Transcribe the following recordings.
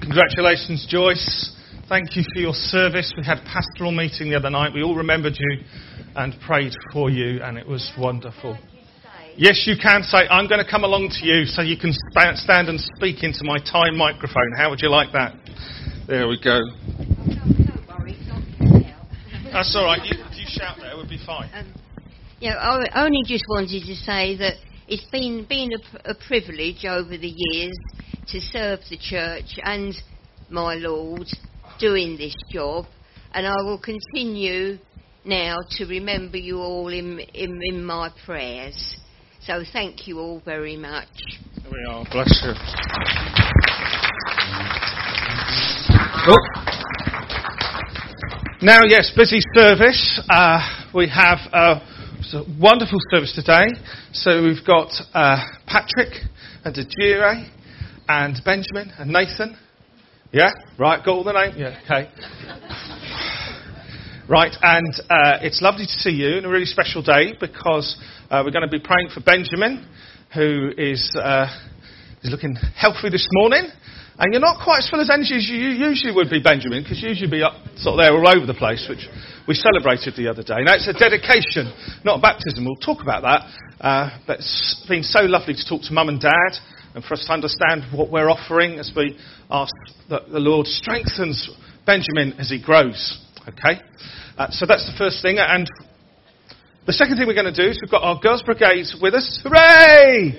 Congratulations, Joyce. Thank you for your service. We had a pastoral meeting the other night. We all remembered you and prayed for you, and it was wonderful. Yes, you can say, I'm going to come along to you so you can stand and speak into my Time microphone. How would you like that? There we go. Don't worry, not That's all right. You shout there, we'll be fine. I only just wanted to say that it's been a privilege over the years to serve the church and my Lord doing this job, and I will continue now to remember you all in my prayers. So thank you all very much. There we are. Bless you. Oh. Now, yes, busy service. We have it's a wonderful service today. So we've got Patrick and Ajire and Benjamin and Nathan. Yeah? Right, got all the names? Yeah, okay. Right, and it's lovely to see you on a really special day because we're going to be praying for Benjamin, who is looking healthy this morning. And you're not quite as full as energy as you usually would be, Benjamin, because you usually be up sort of there all over the place, which we celebrated the other day. Now, it's a dedication, not a baptism. We'll talk about that. But it's been so lovely to talk to Mum and Dad and for us to understand what we're offering as we ask that the Lord strengthens Benjamin as he grows. Okay? So that's the first thing. And the second thing we're going to do is we've got our Girls' Brigade with us. Hooray!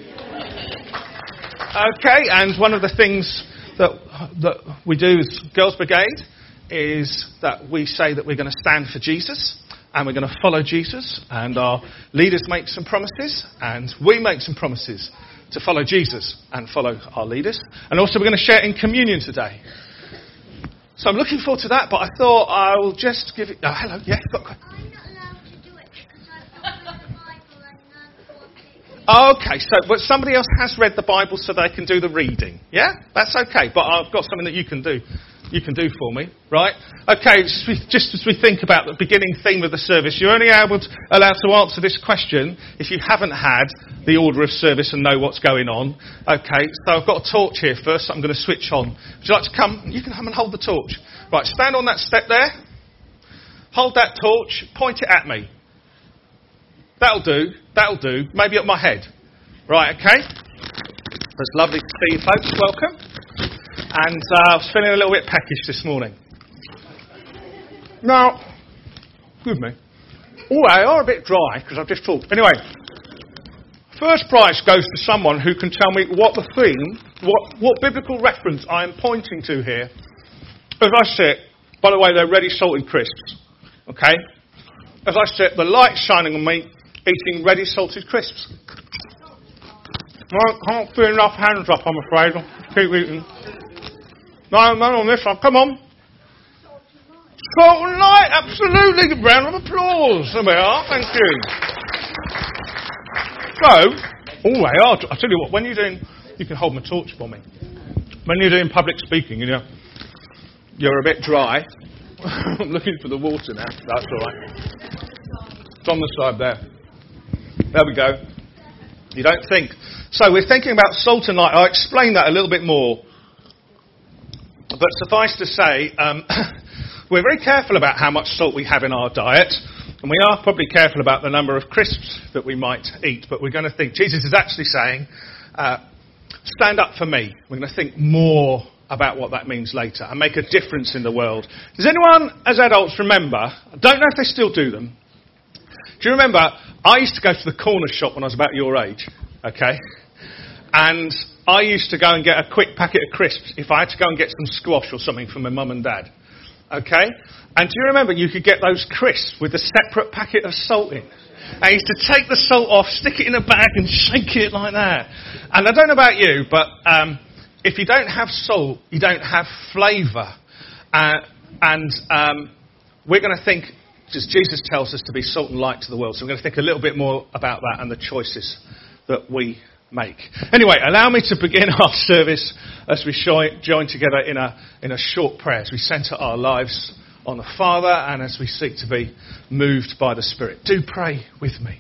Okay, and one of the things that we do as Girls' Brigade is that we say that we're going to stand for Jesus and we're going to follow Jesus, and our leaders make some promises and we make some promises to follow Jesus and follow our leaders. And also we're going to share in communion today. So I'm looking forward to that, but I thought I will just give it... Oh, hello, yeah, you've got a question. I'm not allowed to do it because I've not read the Bible and none want it. Okay, but somebody else has read the Bible so they can do the reading. Yeah? That's okay, but I've got something that you can do. You can do for me, right? Okay, just as we think about the beginning theme of the service, you're only allowed to answer this question if you haven't had the order of service and know what's going on. Okay, so I've got a torch here first that I'm going to switch on. Would you like to come? You can come and hold the torch. Right, stand on that step there. Hold that torch. Point it at me. That'll do. Maybe at my head. Right, okay? It's lovely to see you folks. Welcome. And I was feeling a little bit peckish this morning. Now, excuse me. Oh, they are a bit dry because I've just talked. Anyway, first prize goes to someone who can tell me what the theme, what biblical reference I am pointing to here. As I sit, by the way, they're ready salted crisps. Okay? As I sit, the light's shining on me, eating ready salted crisps. I can't feel enough hands up, I'm afraid. I'll keep eating. No, on this one. Come on. Salt and light, absolutely. A round of applause. There we are. Thank you. So, they are. I'll tell you what, when you're doing, you can hold my torch for me. When you're doing public speaking, you're a bit dry. I'm looking for the water now. That's all right. It's on the side there. There we go. You don't think. So we're thinking about salt and light. I'll explain that a little bit more. But suffice to say, we're very careful about how much salt we have in our diet, and we are probably careful about the number of crisps that we might eat, but we're going to think, Jesus is actually saying, stand up for me. We're going to think more about what that means later and make a difference in the world. Does anyone, as adults, remember, I don't know if they still do them, do you remember, I used to go to the corner shop when I was about your age, okay? And I used to go and get a quick packet of crisps if I had to go and get some squash or something from my mum and dad. Okay? And do you remember you could get those crisps with a separate packet of salt in? I used to take the salt off, stick it in a bag and shake it like that. And I don't know about you, but if you don't have salt, you don't have flavour. We're going to think, because Jesus tells us to be salt and light to the world, so we're going to think a little bit more about that and the choices that we make. Anyway, allow me to begin our service as we join together in a short prayer, as we centre our lives on the Father and as we seek to be moved by the Spirit. Do pray with me.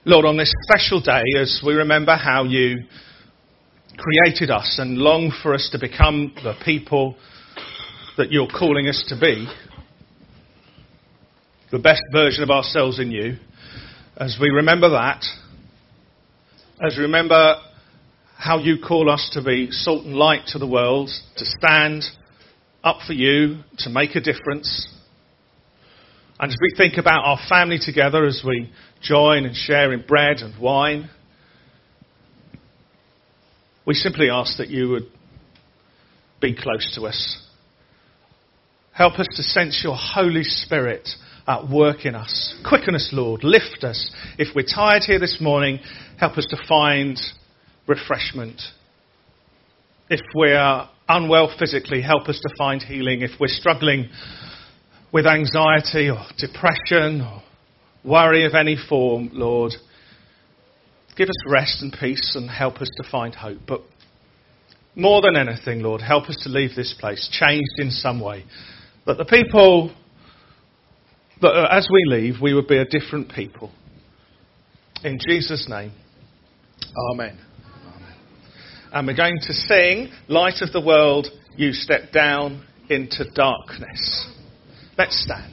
Lord, on this special day, as we remember how you created us and long for us to become the people that you're calling us to be, the best version of ourselves in you, as we remember that, as we remember how you call us to be salt and light to the world, to stand up for you, to make a difference. And as we think about our family together, as we join and share in bread and wine, we simply ask that you would be close to us. Help us to sense your Holy Spirit at work in us. Quicken us, Lord. Lift us. If we're tired here this morning, help us to find refreshment. If we're unwell physically, help us to find healing. If we're struggling with anxiety or depression or worry of any form, Lord, give us rest and peace and help us to find hope. But more than anything, Lord, help us to leave this place changed in some way. That the people, that as we leave, we would be a different people. In Jesus' name, amen. And we're going to sing, Light of the World, You Step Down into Darkness. Let's stand.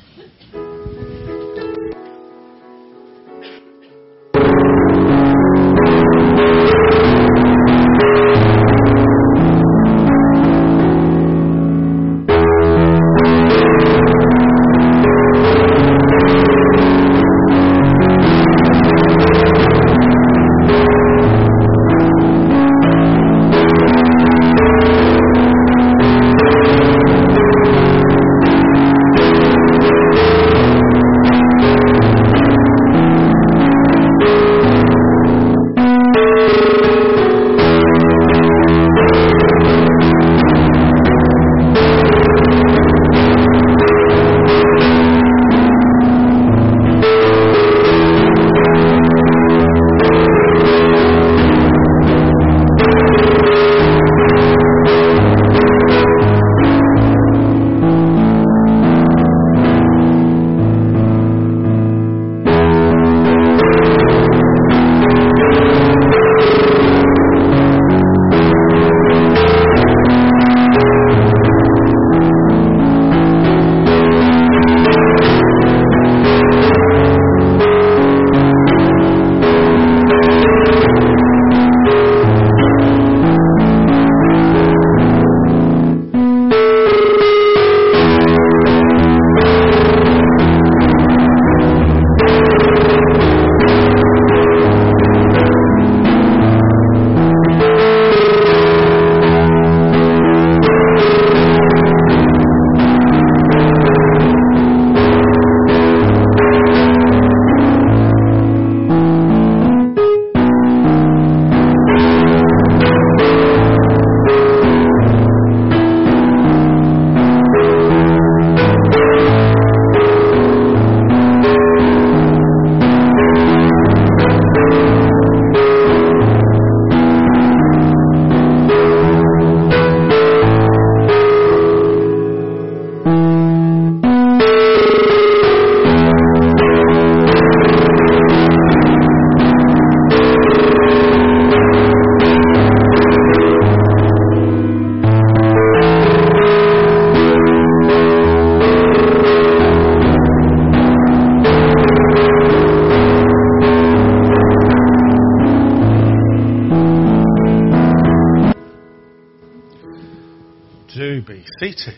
Seated.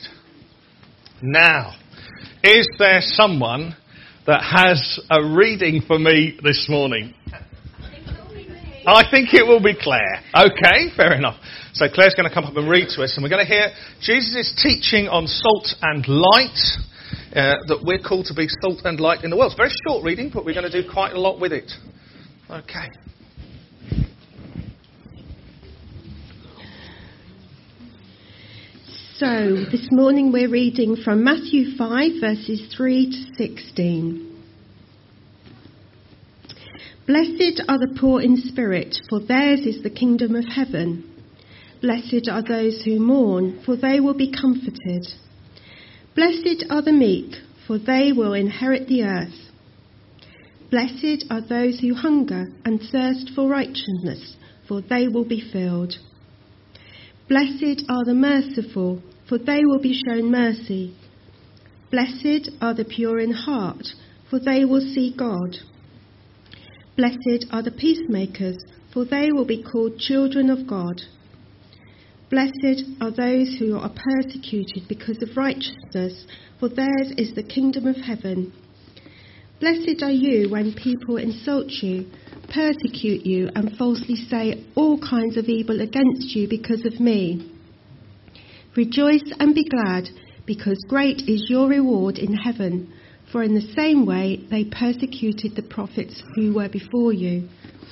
Now, is there someone that has a reading for me this morning? I think it will be Claire. Okay, fair enough. So Claire's going to come up and read to us, and we're going to hear Jesus' teaching on salt and light, that we're called to be salt and light in the world. It's a very short reading, but we're going to do quite a lot with it. Okay. So, this morning we're reading from Matthew 5, verses 3 to 16. Blessed are the poor in spirit, for theirs is the kingdom of heaven. Blessed are those who mourn, for they will be comforted. Blessed are the meek, for they will inherit the earth. Blessed are those who hunger and thirst for righteousness, for they will be filled. Blessed are the merciful, for they will be shown mercy. Blessed are the pure in heart, for they will see God. Blessed are the peacemakers, for they will be called children of God. Blessed are those who are persecuted because of righteousness, for theirs is the kingdom of heaven. Blessed are you when people insult you, persecute you, and falsely say all kinds of evil against you because of me. Rejoice and be glad, because great is your reward in heaven, for in the same way they persecuted the prophets who were before you.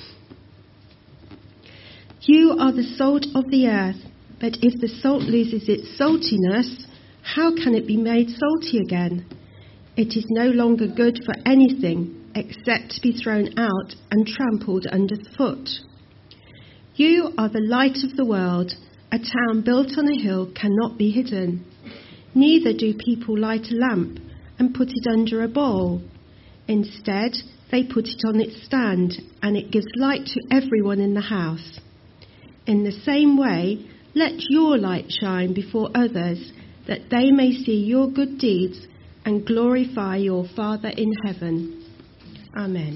You are the salt of the earth, but if the salt loses its saltiness, how can it be made salty again? It is no longer good for anything except to be thrown out and trampled underfoot. You are the light of the world. A town built on a hill cannot be hidden. Neither do people light a lamp and put it under a bowl. Instead, they put it on its stand, and it gives light to everyone in the house. In the same way, let your light shine before others, that they may see your good deeds and glorify your Father in heaven. Amen.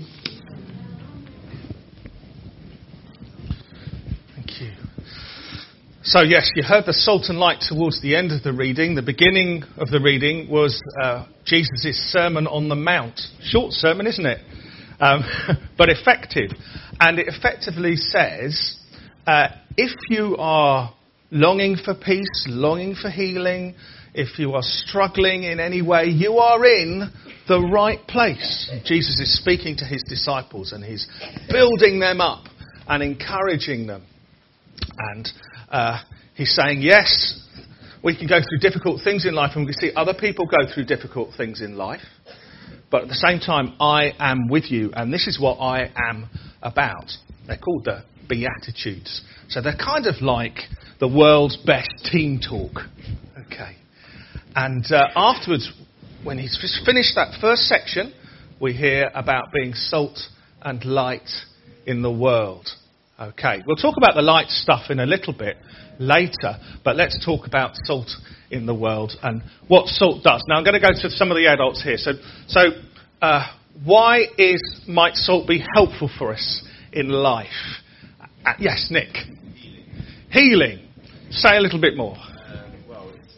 Thank you. So yes, you heard the salt and light towards the end of the reading. The beginning of the reading was Jesus' Sermon on the Mount. Short sermon, isn't it? But effective. And it effectively says, if you are longing for peace, longing for healing, if you are struggling in any way, you are in the right place. Jesus is speaking to his disciples and he's building them up and encouraging them. And he's saying, yes, we can go through difficult things in life and we see other people go through difficult things in life. But at the same time, I am with you and this is what I am about. They're called the Beatitudes. So they're kind of like the world's best team talk. Okay. And afterwards, when he's finished that first section, we hear about being salt and light in the world. Okay, we'll talk about the light stuff in a little bit later, but let's talk about salt in the world and what salt does. Now, I'm going to go to some of the adults here. So why might salt be helpful for us in life? Yes, Nick. Healing. Say a little bit more. Well, it's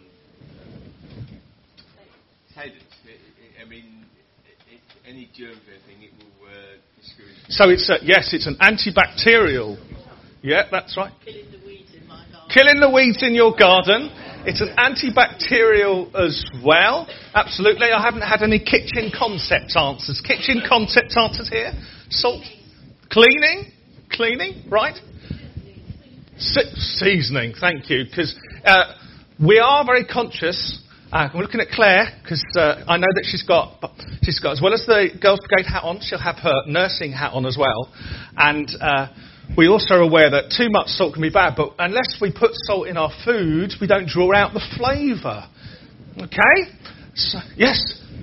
I mean, if any germs or anything, it will discourage. So it's an antibacterial. Yeah, that's right. Killing the weeds in my garden. Killing the weeds in your garden. It's an antibacterial as well. Absolutely. I haven't had any kitchen concept answers. Kitchen concept answers here. Salt. Cleaning, right? Seasoning, thank you. Because we are very conscious. We're looking at Claire, because I know that she's got, as well as the Girls' Brigade hat on, she'll have her nursing hat on as well. And we also are aware that too much salt can be bad, but unless we put salt in our food, we don't draw out the flavour. Okay? So, yes?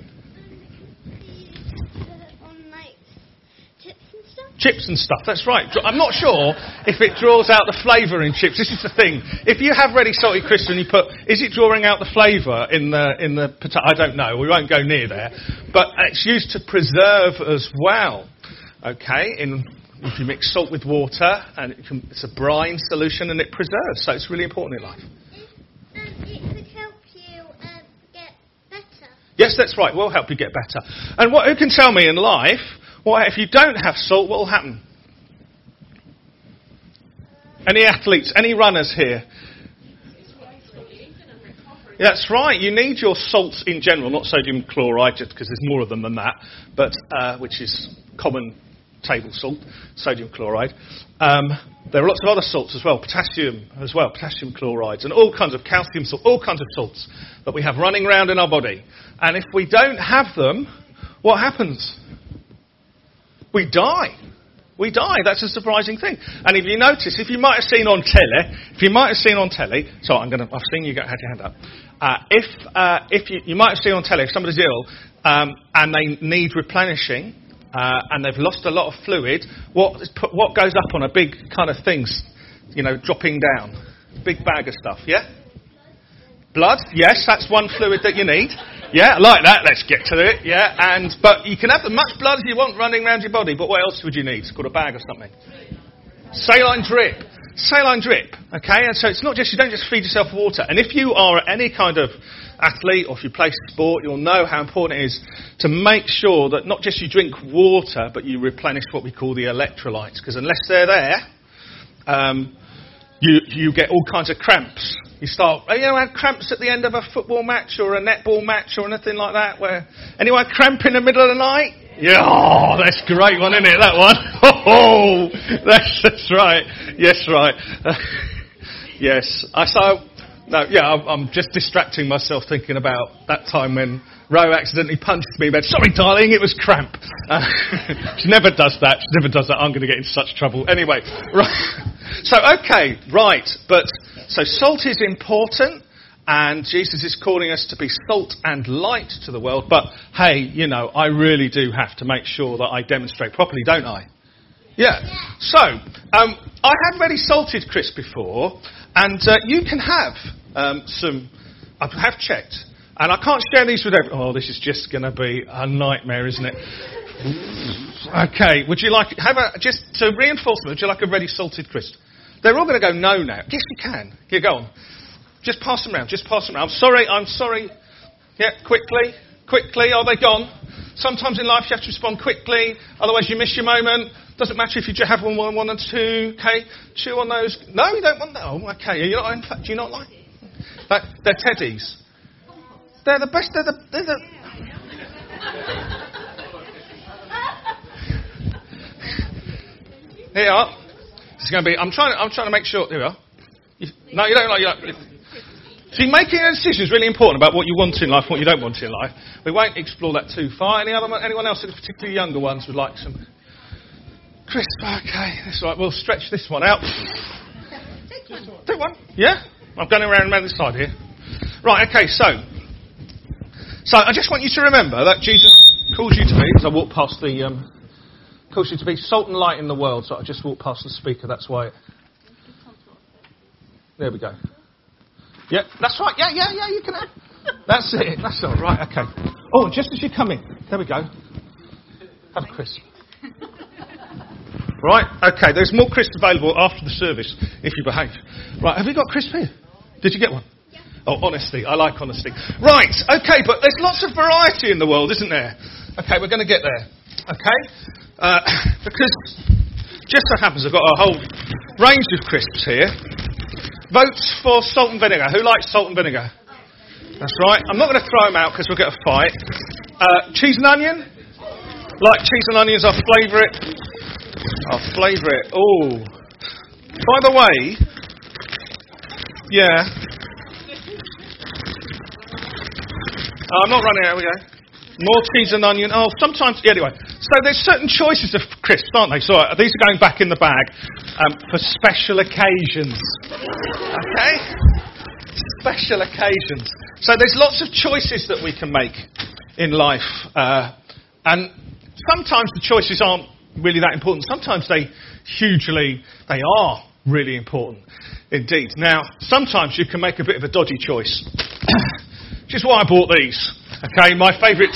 Chips and stuff, that's right. I'm not sure if it draws out the flavour in chips. This is the thing. If you have Ready Salty Crisps and you put, is it drawing out the flavour in the potato? I don't know. We won't go near there. But it's used to preserve as well. Okay, if you mix salt with water, and it's a brine solution and it preserves. So it's really important in life. It could help you get better. Yes, that's right. We'll help you get better. And who can tell me in life, what if you don't have salt, what will happen? Any athletes, any runners here? That's right. You need your salts in general, not sodium chloride, just because there's more of them than that, but which is common table salt, sodium chloride. There are lots of other salts as well, potassium as well, potassium chlorides, and all kinds of calcium salt, all kinds of salts that we have running around in our body. And if we don't have them, what happens? We die. That's a surprising thing. And if you notice, you might have seen on telly, so I've seen you had your hand up. If you might have seen on telly, if somebody's ill and they need replenishing, and they've lost a lot of fluid, what goes up on a big kind of things, dropping down? Big bag of stuff, yeah? Blood, yes, that's one fluid that you need. Yeah, I like that, let's get to it, yeah. But you can have as much blood as you want running around your body, but what else would you need? It's called a bag or something. Saline drip. Saline drip, okay? And so it's not just, you don't just feed yourself water. And if you are any kind of athlete or if you play sport, you'll know how important it is to make sure that not just you drink water, but you replenish what we call the electrolytes. Because unless they're there, you get all kinds of cramps. You start, had cramps at the end of a football match or a netball match or anything like that? Where anyone cramp in the middle of the night? Yeah, that's a great one, isn't it, that one? Oh, that's right. Yes, right. Yes. I'm just distracting myself thinking about that time when Ro accidentally punched me in bed. Sorry, darling, it was cramp. She never does that. I'm going to get in such trouble. Anyway, right. So, okay, right. So salt is important. And Jesus is calling us to be salt and light to the world. But, hey, I really do have to make sure that I demonstrate properly, don't I? Yeah. So, I had ready salted crisps before. And you can have some... I have checked. And I can't share these with everyone. Oh, this is just going to be a nightmare, isn't it? Okay. Would you like... just to reinforce them, would you like a ready salted crisp? They're all going to go no now. Yes, you can. Here, go on. Just pass them around. I'm sorry. Yeah, quickly. Are they gone? Sometimes in life you have to respond quickly, otherwise you miss your moment. Doesn't matter if you have one and two. Okay, chew on those. No, you don't want that. Oh, okay. In fact, do you not like? They're teddies. They're the best. They're the. Here you are. This is going to be. I'm trying to make sure. Here we are. No, you don't like. See, making a decision is really important about what you want in life and what you don't want in life. We won't explore that too far. Anyone else, particularly younger ones, would like some crisp? Okay, that's right. We'll stretch this one out. Take one. Yeah? I'm going around this side here. Right, okay, so I just want you to remember that Jesus calls you to be, as I walk past calls you to be salt and light in the world. So I just walked past the speaker, that's why. There we go. Yeah, that's right. Yeah, you can have. That's it. That's all right. Okay. Oh, just as you come in. There we go. Have a crisp. Right. Okay. There's more crisp available after the service if you behave. Right. Have you got crisp here? Did you get one? Yeah. Oh, honesty. I like honesty. Right. Okay. But there's lots of variety in the world, isn't there? Okay. We're going to get there. Okay. Because just so happens I've got a whole range of crisps here. Votes for salt and vinegar. Who likes salt and vinegar? That's right. I'm not going to throw them out because we'll get a fight. Cheese and onion? Like cheese and onions, I flavour it. Oh. By the way, yeah. I'm not running out. Here we go. More cheese and onion. Oh, sometimes. Yeah, anyway. So there's certain choices of crisps, aren't they? So these are going back in the bag for special occasions. Okay? Special occasions. So there's lots of choices that we can make in life. And sometimes the choices aren't really that important. Sometimes they are really important indeed. Now, sometimes you can make a bit of a dodgy choice. Which is why I bought these. Okay, my favourite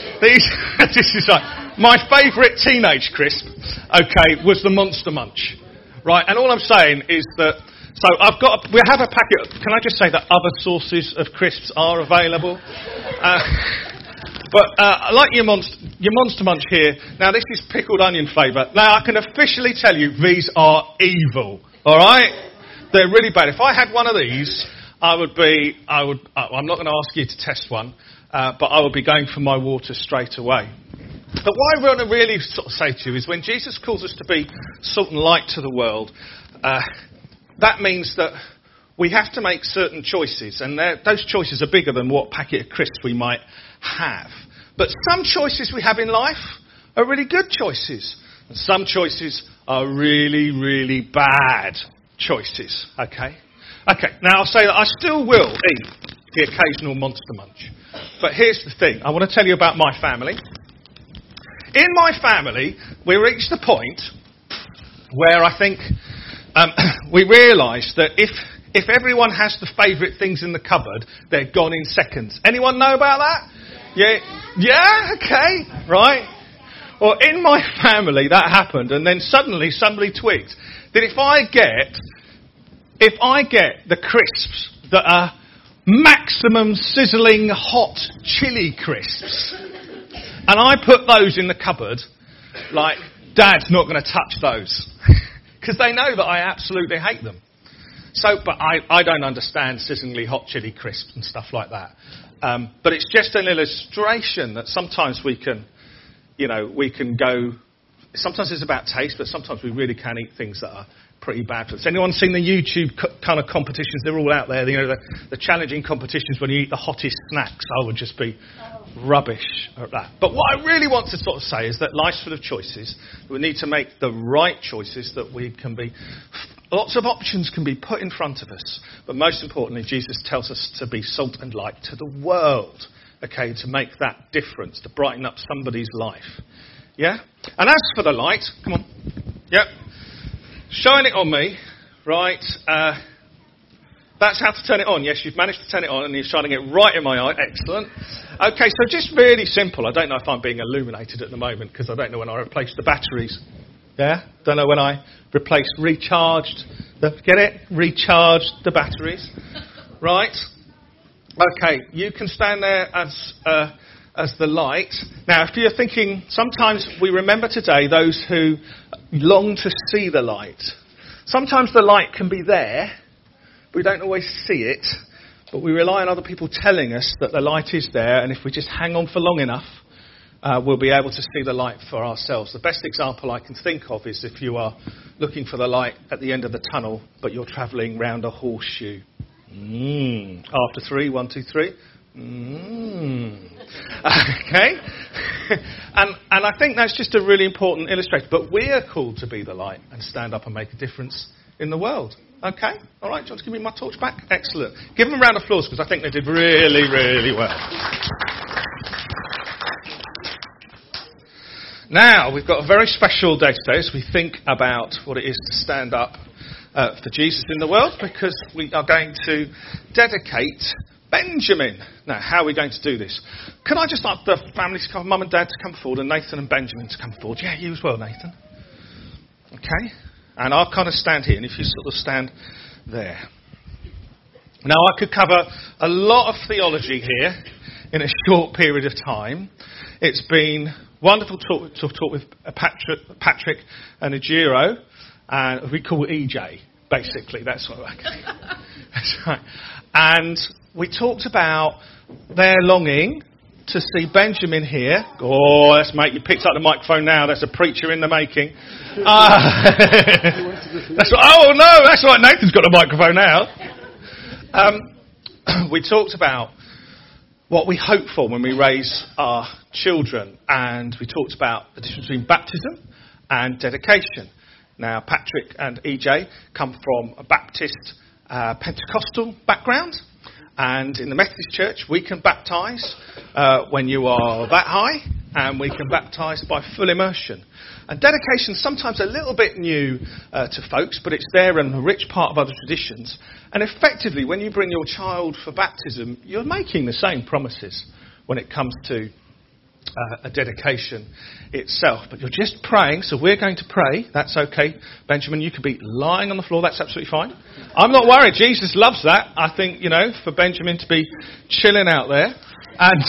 my favourite teenage crisp, okay, was the Monster Munch. Right, and all I'm saying is that, we have a packet, can I just say that other sources of crisps are available? But I like your Monster Munch here. Now, this is pickled onion flavour. Now, I can officially tell you, these are evil, alright? They're really bad. If I had one of these, I'm not going to ask you to test one, but I would be going for my water straight away. But what I want to really sort of say to you is when Jesus calls us to be salt and light to the world, that means that we have to make certain choices, and those choices are bigger than what packet of crisps we might have. But some choices we have in life are really good choices, and some choices are really, really bad choices, okay? Okay, now I'll say that I still will eat the occasional Monster Munch. But here's the thing. I want to tell you about my family. In my family, we reached the point where I think we realised that if everyone has the favourite things in the cupboard, they're gone in seconds. Anyone know about that? Yeah? Okay, right. Well, in my family, that happened, and then suddenly somebody twigged that if I get the crisps that are maximum sizzling hot chili crisps, and I put those in the cupboard, like, Dad's not going to touch those. Because they know that I absolutely hate them. But I don't understand sizzlingly hot chili crisps and stuff like that. But it's just an illustration that sometimes we can go. Sometimes it's about taste, but sometimes we really can eat things that are pretty bad for us. Anyone seen the YouTube kind of competitions? They're all out there. The challenging competitions when you eat the hottest snacks. I would just be rubbish at that. But what I really want to sort of say is that life's full of choices. We need to make the right choices that we can be. Lots of options can be put in front of us. But most importantly, Jesus tells us to be salt and light to the world. Okay, to make that difference, to brighten up somebody's life. Yeah? And as for the light, come on. Yep. Shine it on me, right? That's how to turn it on. Yes, you've managed to turn it on and you're shining it right in my eye. Excellent. Okay, so just really simple. I don't know if I'm being illuminated at the moment because I don't know when I replaced the batteries. Yeah? Don't know when I recharged the batteries. Right? Okay, you can stand there as the light. Now, if you're thinking, sometimes we remember today those who long to see the light. Sometimes the light can be there, but we don't always see it. But we rely on other people telling us that the light is there, and if we just hang on for long enough, we'll be able to see the light for ourselves. The best example I can think of is if you are looking for the light at the end of the tunnel, but you're travelling round a horseshoe. After 3, 1, 2, 3. Okay? and I think that's just a really important illustration. But we're called to be the light and stand up and make a difference in the world. Okay? All right, do you want to give me my torch back? Excellent. Give them a round of applause because I think they did really, really well. Now, we've got a very special day today as we think about what it is to stand up for Jesus in the world, because we are going to dedicate Benjamin. Now, how are we going to do this? Can I just ask the families to come, Mum and Dad to come forward, and Nathan and Benjamin to come forward? Yeah, you as well, Nathan. Okay. And I'll kind of stand here, and if you sort of stand there. Now, I could cover a lot of theology here in a short period of time. It's been wonderful to talk with Patrick and Ejiro, and we call it EJ, basically. That's what that's right. And we talked about their longing to see Benjamin here. Oh, that's mate, you picked up the microphone now. That's a preacher in the making. That's what, oh no, that's right. Nathan's got the microphone now. We talked about what we hope for when we raise our children, and we talked about the difference between baptism and dedication. Now, Patrick and EJ come from a Baptist Pentecostal background, and in the Methodist Church we can baptise when you are that high, and we can baptise by full immersion. And dedication is sometimes a little bit new to folks, but it's there and a rich part of other traditions. And effectively, when you bring your child for baptism, you're making the same promises when it comes to a dedication itself. But you're just praying, so we're going to pray. That's okay. Benjamin, you could be lying on the floor. That's absolutely fine. I'm not worried. Jesus loves that. I think, for Benjamin to be chilling out there. And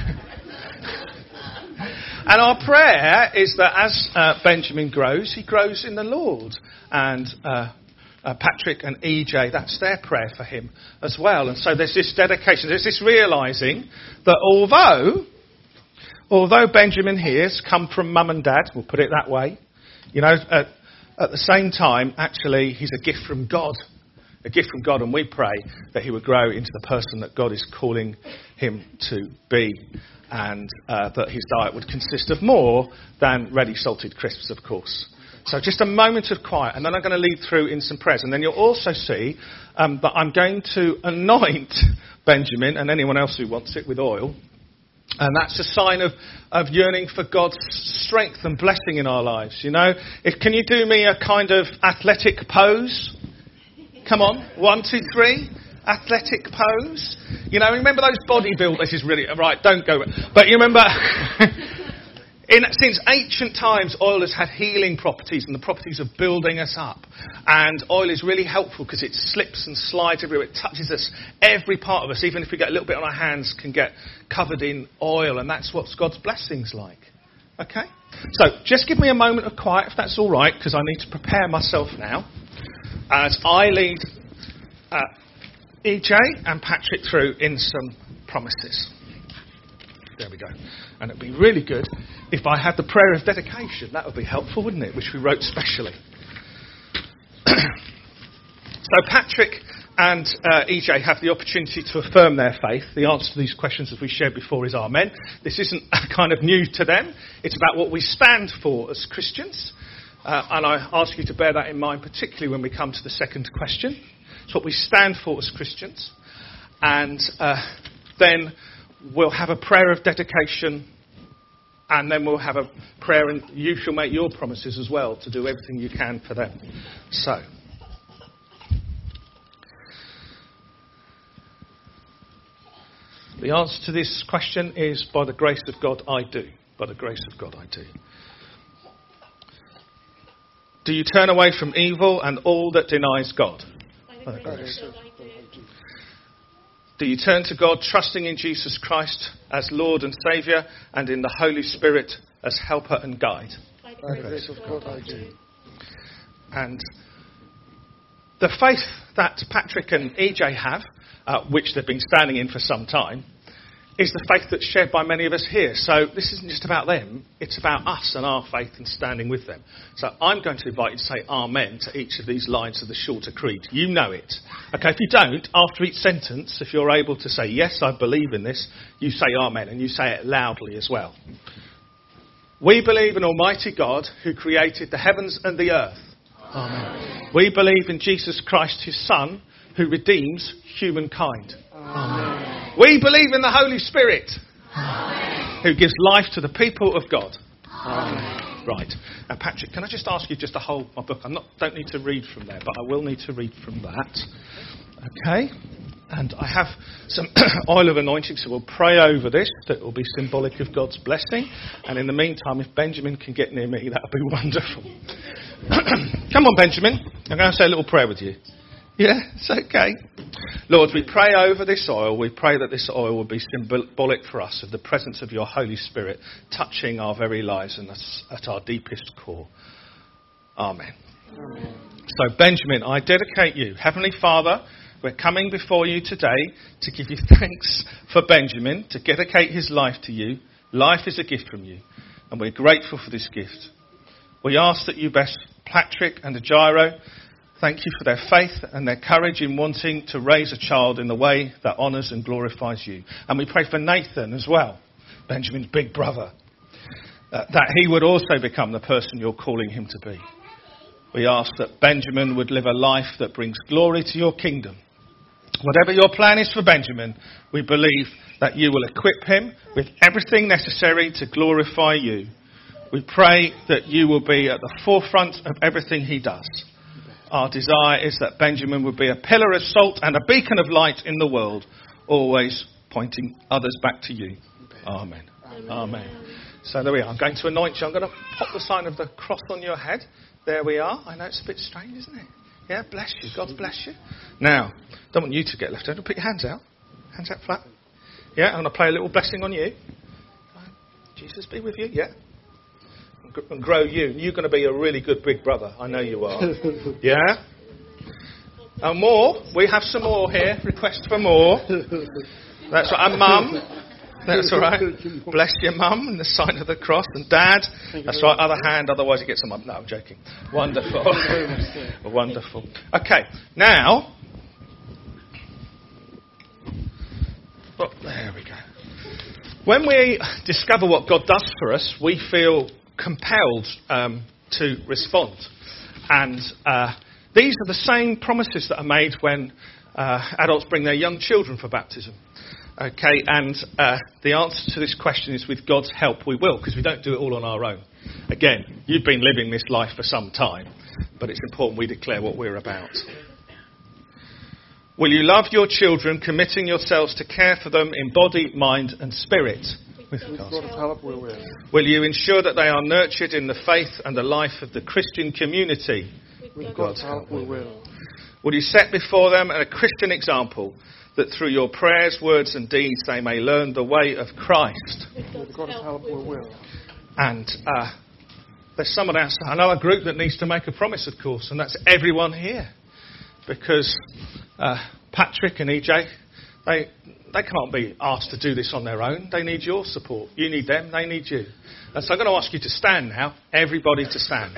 and our prayer is that as Benjamin grows, he grows in the Lord. And Patrick and EJ, that's their prayer for him as well. And so there's this dedication, there's this realising that although Benjamin here has come from mum and dad, we'll put it that way, at the same time, actually, he's a gift from God. A gift from God, and we pray that he would grow into the person that God is calling him to be, and that his diet would consist of more than ready salted crisps, of course. So just a moment of quiet, and then I'm going to lead through in some prayers. And then you'll also see that I'm going to anoint Benjamin and anyone else who wants it with oil. And that's a sign of yearning for God's strength and blessing in our lives, you know. Can you do me a kind of athletic pose? Come on, 1, 2, 3. Athletic pose. You know, remember those bodybuilders? This is really... Right, don't go... But you remember... Since ancient times, oil has had healing properties and the properties of building us up. And oil is really helpful because it slips and slides everywhere. It touches us. Every part of us, even if we get a little bit on our hands, can get covered in oil. And that's what God's blessing's like. Okay? So, just give me a moment of quiet, if that's all right, because I need to prepare myself now as I lead EJ and Patrick through in some promises. There we go. And it'd be really good if I had the prayer of dedication. That would be helpful, wouldn't it? Which we wrote specially. So Patrick and EJ have the opportunity to affirm their faith. The answer to these questions, as we shared before, is Amen. This isn't kind of new to them. It's about what we stand for as Christians. And I ask you to bear that in mind, particularly when we come to the second question. It's what we stand for as Christians. And then we'll have a prayer of dedication, and then we'll have a prayer, and you shall make your promises as well to do everything you can for them. So, the answer to this question is, by the grace of God, I do. By the grace of God, I do. Do you turn away from evil and all that denies God? By the grace of God, I do. Do you turn to God, trusting in Jesus Christ as Lord and Saviour, and in the Holy Spirit as helper and guide? By the grace of God, I do. And the faith that Patrick and EJ have, which they've been standing in for some time, is the faith that's shared by many of us here. So this isn't just about them, it's about us and our faith and standing with them. So I'm going to invite you to say Amen to each of these lines of the shorter creed. You know it. Okay, if you don't, after each sentence, if you're able to say, yes, I believe in this, you say Amen, and you say it loudly as well. We believe in Almighty God, who created the heavens and the earth. Amen. We believe in Jesus Christ, his Son, who redeems humankind. Amen. We believe in the Holy Spirit, Amen, who gives life to the people of God. Amen. Right. Now, Patrick, can I just ask you just to hold my book? Don't need to read from there, but I will need to read from that. Okay. And I have some oil of anointing, so we'll pray over this. That will be symbolic of God's blessing. And in the meantime, if Benjamin can get near me, that would be wonderful. Come on, Benjamin. I'm going to say a little prayer with you. Yeah, it's okay. Lord, we pray over this oil. We pray that this oil will be symbolic for us of the presence of your Holy Spirit touching our very lives and us at our deepest core. Amen. Amen. So, Benjamin, I dedicate you. Heavenly Father, we're coming before you today to give you thanks for Benjamin, to dedicate his life to you. Life is a gift from you, and we're grateful for this gift. We ask that you bless Patrick and Ajiro. Thank you for their faith and their courage in wanting to raise a child in the way that honours and glorifies you. And we pray for Nathan as well, Benjamin's big brother, that he would also become the person you're calling him to be. We ask that Benjamin would live a life that brings glory to your kingdom. Whatever your plan is for Benjamin, we believe that you will equip him with everything necessary to glorify you. We pray that you will be at the forefront of everything he does. Our desire is that Benjamin would be a pillar of salt and a beacon of light in the world, always pointing others back to you. Amen. Amen. Amen. So there we are. I'm going to anoint you. I'm going to pop the sign of the cross on your head. There we are. I know it's a bit strange, isn't it? Yeah, bless you. God bless you. Now, don't want you to get left over. Put your hands out. Hands out flat. Yeah, I'm going to play a little blessing on you. Jesus be with you. Yeah. And grow you. You're going to be a really good big brother. I know you are. Yeah? And more. We have some more here. Request for more. That's right. And Mum. That's all right. Bless your Mum and the sign of the cross. And Dad. That's right. Other hand. Otherwise it gets a mum. No, I'm joking. Wonderful. Wonderful. Okay. Now. Oh, there we go. When we discover what God does for us, we feel compelled to respond. And these are the same promises that are made when adults bring their young children for baptism. Okay, and the answer to this question is with God's help we will, because we don't do it all on our own. Again, you've been living this life for some time, but it's important we declare what we're about. Will you love your children, committing yourselves to care for them in body, mind and spirit? With God's help we will. Will you ensure that they are nurtured in the faith and the life of the Christian community? With God's help we will. Will you set before them a Christian example, that through your prayers, words and deeds they may learn the way of Christ? With God's help we will. And there's someone else, I know a group that needs to make a promise, of course, and that's everyone here. Because Patrick and EJ, they can't be asked to do this on their own. They need your support. You need them, they need you. And so I'm going to ask you to stand now, everybody to stand.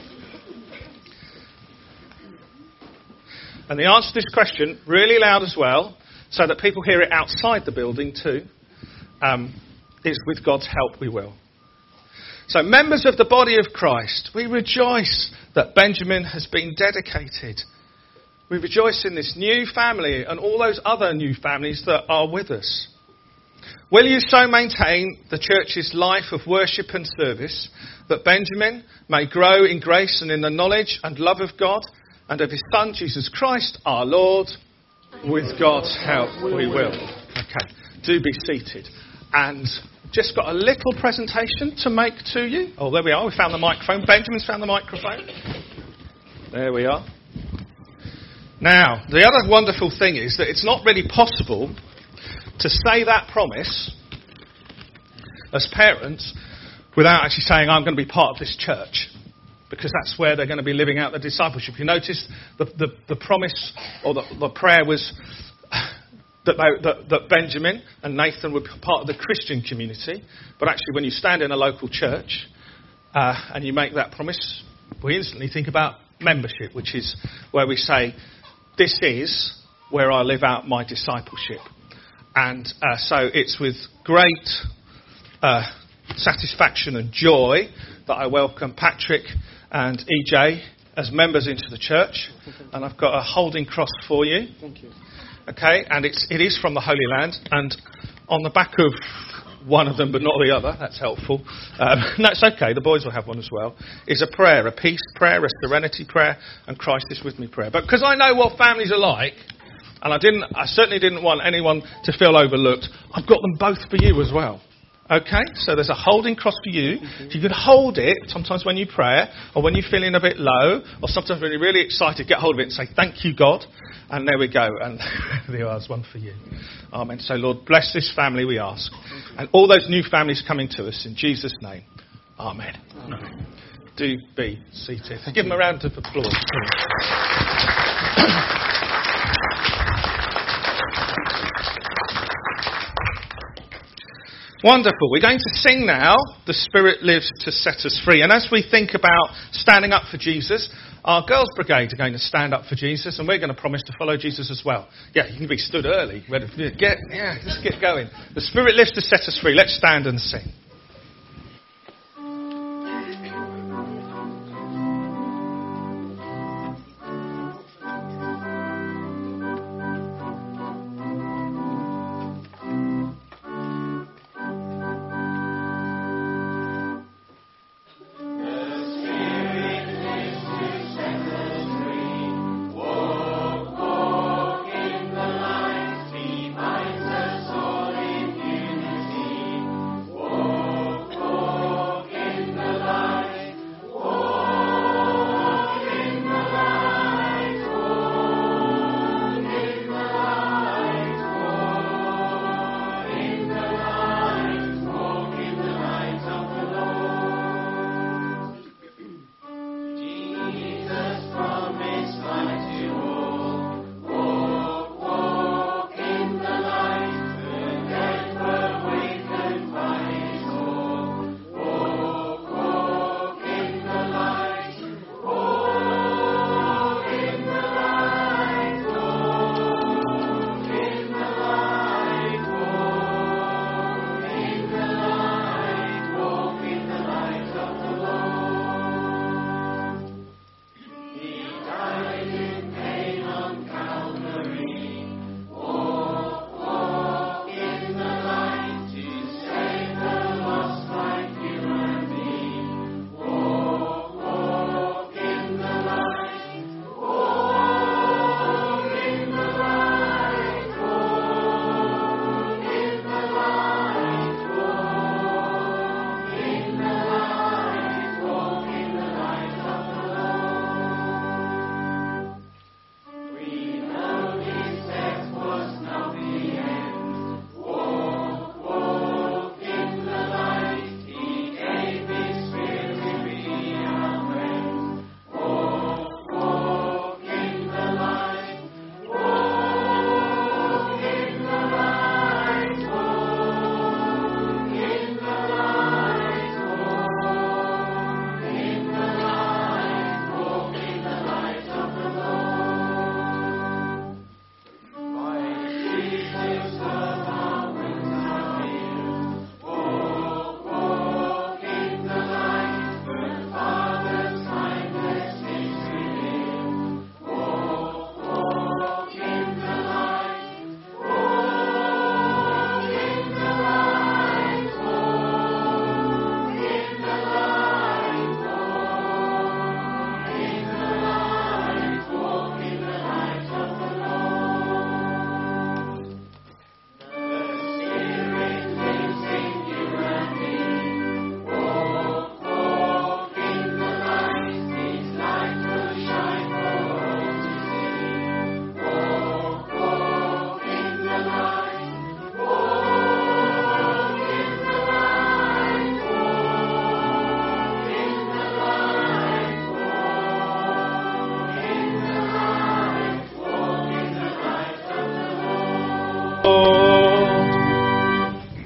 And the answer to this question, really loud as well, so that people hear it outside the building too, is with God's help we will. So members of the body of Christ, we rejoice that Benjamin has been dedicated. We rejoice in this new family and all those other new families that are with us. Will you so maintain the church's life of worship and service that Benjamin may grow in grace and in the knowledge and love of God and of his Son, Jesus Christ, our Lord? With God's help, we will. Okay, do be seated. And just got a little presentation to make to you. Oh, there we are. We found the microphone. Benjamin's found the microphone. There we are. Now, the other wonderful thing is that it's not really possible to say that promise as parents without actually saying, I'm going to be part of this church. Because that's where they're going to be living out the discipleship. You notice the promise or the prayer was that Benjamin and Nathan were part of the Christian community. But actually, when you stand in a local church and you make that promise, we instantly think about membership, which is where we say, this is where I live out my discipleship. And so it's with great satisfaction and joy that I welcome Patrick and EJ as members into the church. And I've got a holding cross for you. Thank you. Okay, and it is from the Holy Land. And on the back of one of them, but not the other, that's helpful. No, it's okay, the boys will have one as well, is a prayer, a peace prayer, a serenity prayer, and Christ is with me prayer. But because I know what families are like, and I certainly didn't want anyone to feel overlooked, I've got them both for you as well. Okay, so there's a holding cross for you. If you could hold it sometimes when you pray, or when you're feeling a bit low, or sometimes when you're really excited, get hold of it and say, thank you, God. And there we go. And there's one for you. Amen. So, Lord, bless this family, we ask. And all those new families coming to us, in Jesus' name. Amen. Amen. Do be seated. Give them a round of applause. Wonderful. We're going to sing now, The Spirit Lives to Set Us Free. And as we think about standing up for Jesus, our Girls Brigade are going to stand up for Jesus, and we're going to promise to follow Jesus as well. Yeah, you can be stood early. Let's get going. The Spirit lives to set us free. Let's stand and sing. All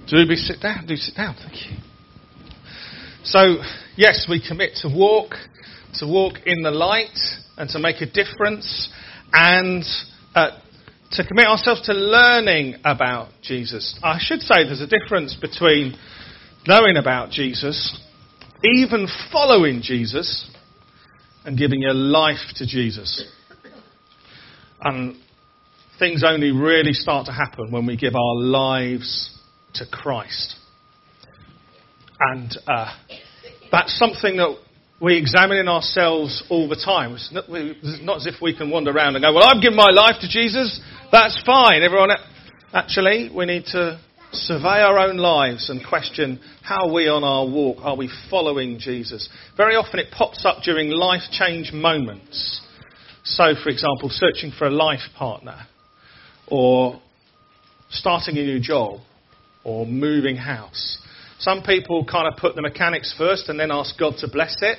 Do sit down. Do sit down. Thank you. So, yes, we commit to walk in the light and to make a difference, and to commit ourselves to learning about Jesus. I should say there's a difference between knowing about Jesus, even following Jesus, and giving your life to Jesus. And things only really start to happen when we give our lives to Christ. And that's something that we examine in ourselves all the time. It's not as if we can wander around and go, well, I've given my life to Jesus, that's fine. Everyone, actually, we need to survey our own lives and question how are we on our walk. Are we following Jesus? Very often it pops up during life change moments. So, for example, searching for a life partner, or starting a new job, or moving house. Some people kind of put the mechanics first and then ask God to bless it.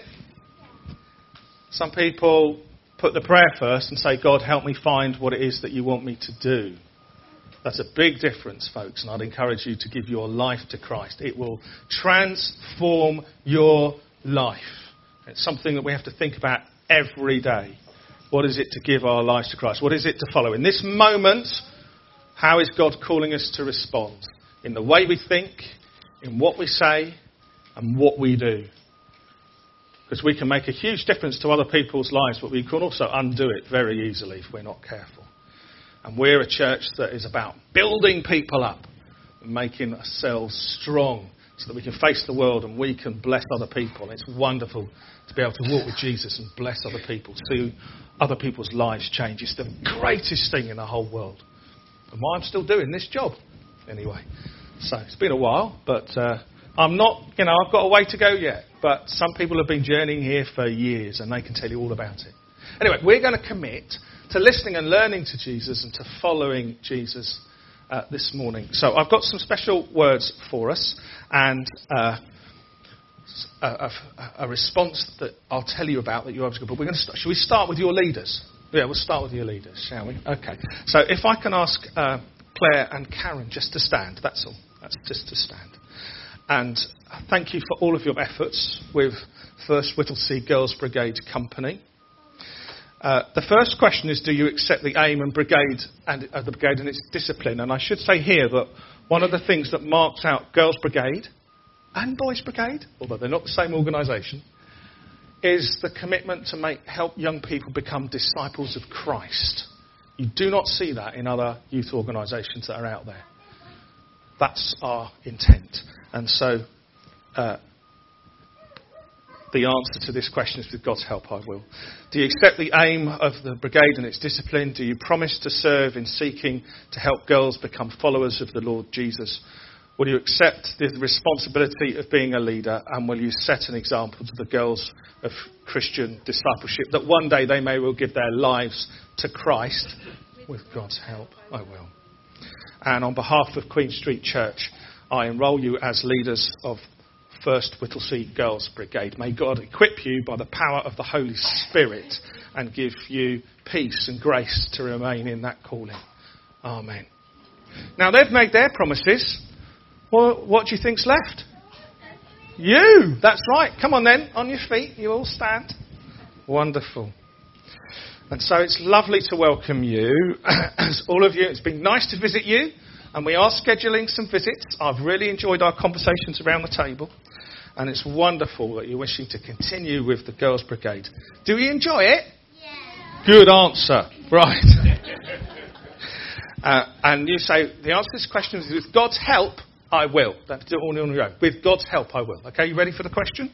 Some people put the prayer first and say, God, help me find what it is that you want me to do. That's a big difference, folks, and I'd encourage you to give your life to Christ. It will transform your life. It's something that we have to think about every day. What is it to give our lives to Christ? What is it to follow? In this moment, how is God calling us to respond? In the way we think, in what we say, and what we do. Because we can make a huge difference to other people's lives, but we can also undo it very easily if we're not careful. And we're a church that is about building people up and making ourselves strong so that we can face the world and we can bless other people. It's wonderful to be able to walk with Jesus and bless other people, see other people's lives change. It's the greatest thing in the whole world. And why I'm still doing this job, anyway. So it's been a while, but I'm not, I've got a way to go yet. But some people have been journeying here for years and they can tell you all about it. Anyway, we're going to commit to listening and learning to Jesus and to following Jesus this morning. So I've got some special words for us and a response that I'll tell you about that you're obviously. But we're going to. Shall we start with your leaders? Yeah, we'll start with your leaders, shall we? Okay. So if I can ask Claire and Karen just to stand, that's all. That's just to stand. And thank you for all of your efforts with First Whittlesea Girls Brigade Company. The first question is, do you accept the aim and brigade and the brigade and its discipline? And I should say here that one of the things that marks out Girls Brigade and Boys Brigade, although they're not the same organisation, is the commitment to help young people become disciples of Christ. You do not see that in other youth organisations that are out there. That's our intent. And so the answer to this question is, with God's help, I will. Do you accept the aim of the brigade and its discipline? Do you promise to serve in seeking to help girls become followers of the Lord Jesus? Will you accept the responsibility of being a leader? And will you set an example to the girls of Christian discipleship that one day they may well give their lives to Christ? With God's help, I will. And on behalf of Queen Street Church, I enrol you as leaders of First Whittlesea Girls Brigade. May God equip you by the power of the Holy Spirit and give you peace and grace to remain in that calling. Amen. Now, they've made their promises. Well, what do you think's left? You! That's right. Come on then, on your feet. You all stand. Wonderful. And so it's lovely to welcome you, as all of you. It's been nice to visit you, and we are scheduling some visits. I've really enjoyed our conversations around the table, and it's wonderful that you're wishing to continue with the Girls Brigade. Do you enjoy it? Yeah. Good answer. Right. And you say, the answer to this question is, with God's help, I will. Don't do it all on your own. With God's help, I will. Okay, you ready for the question?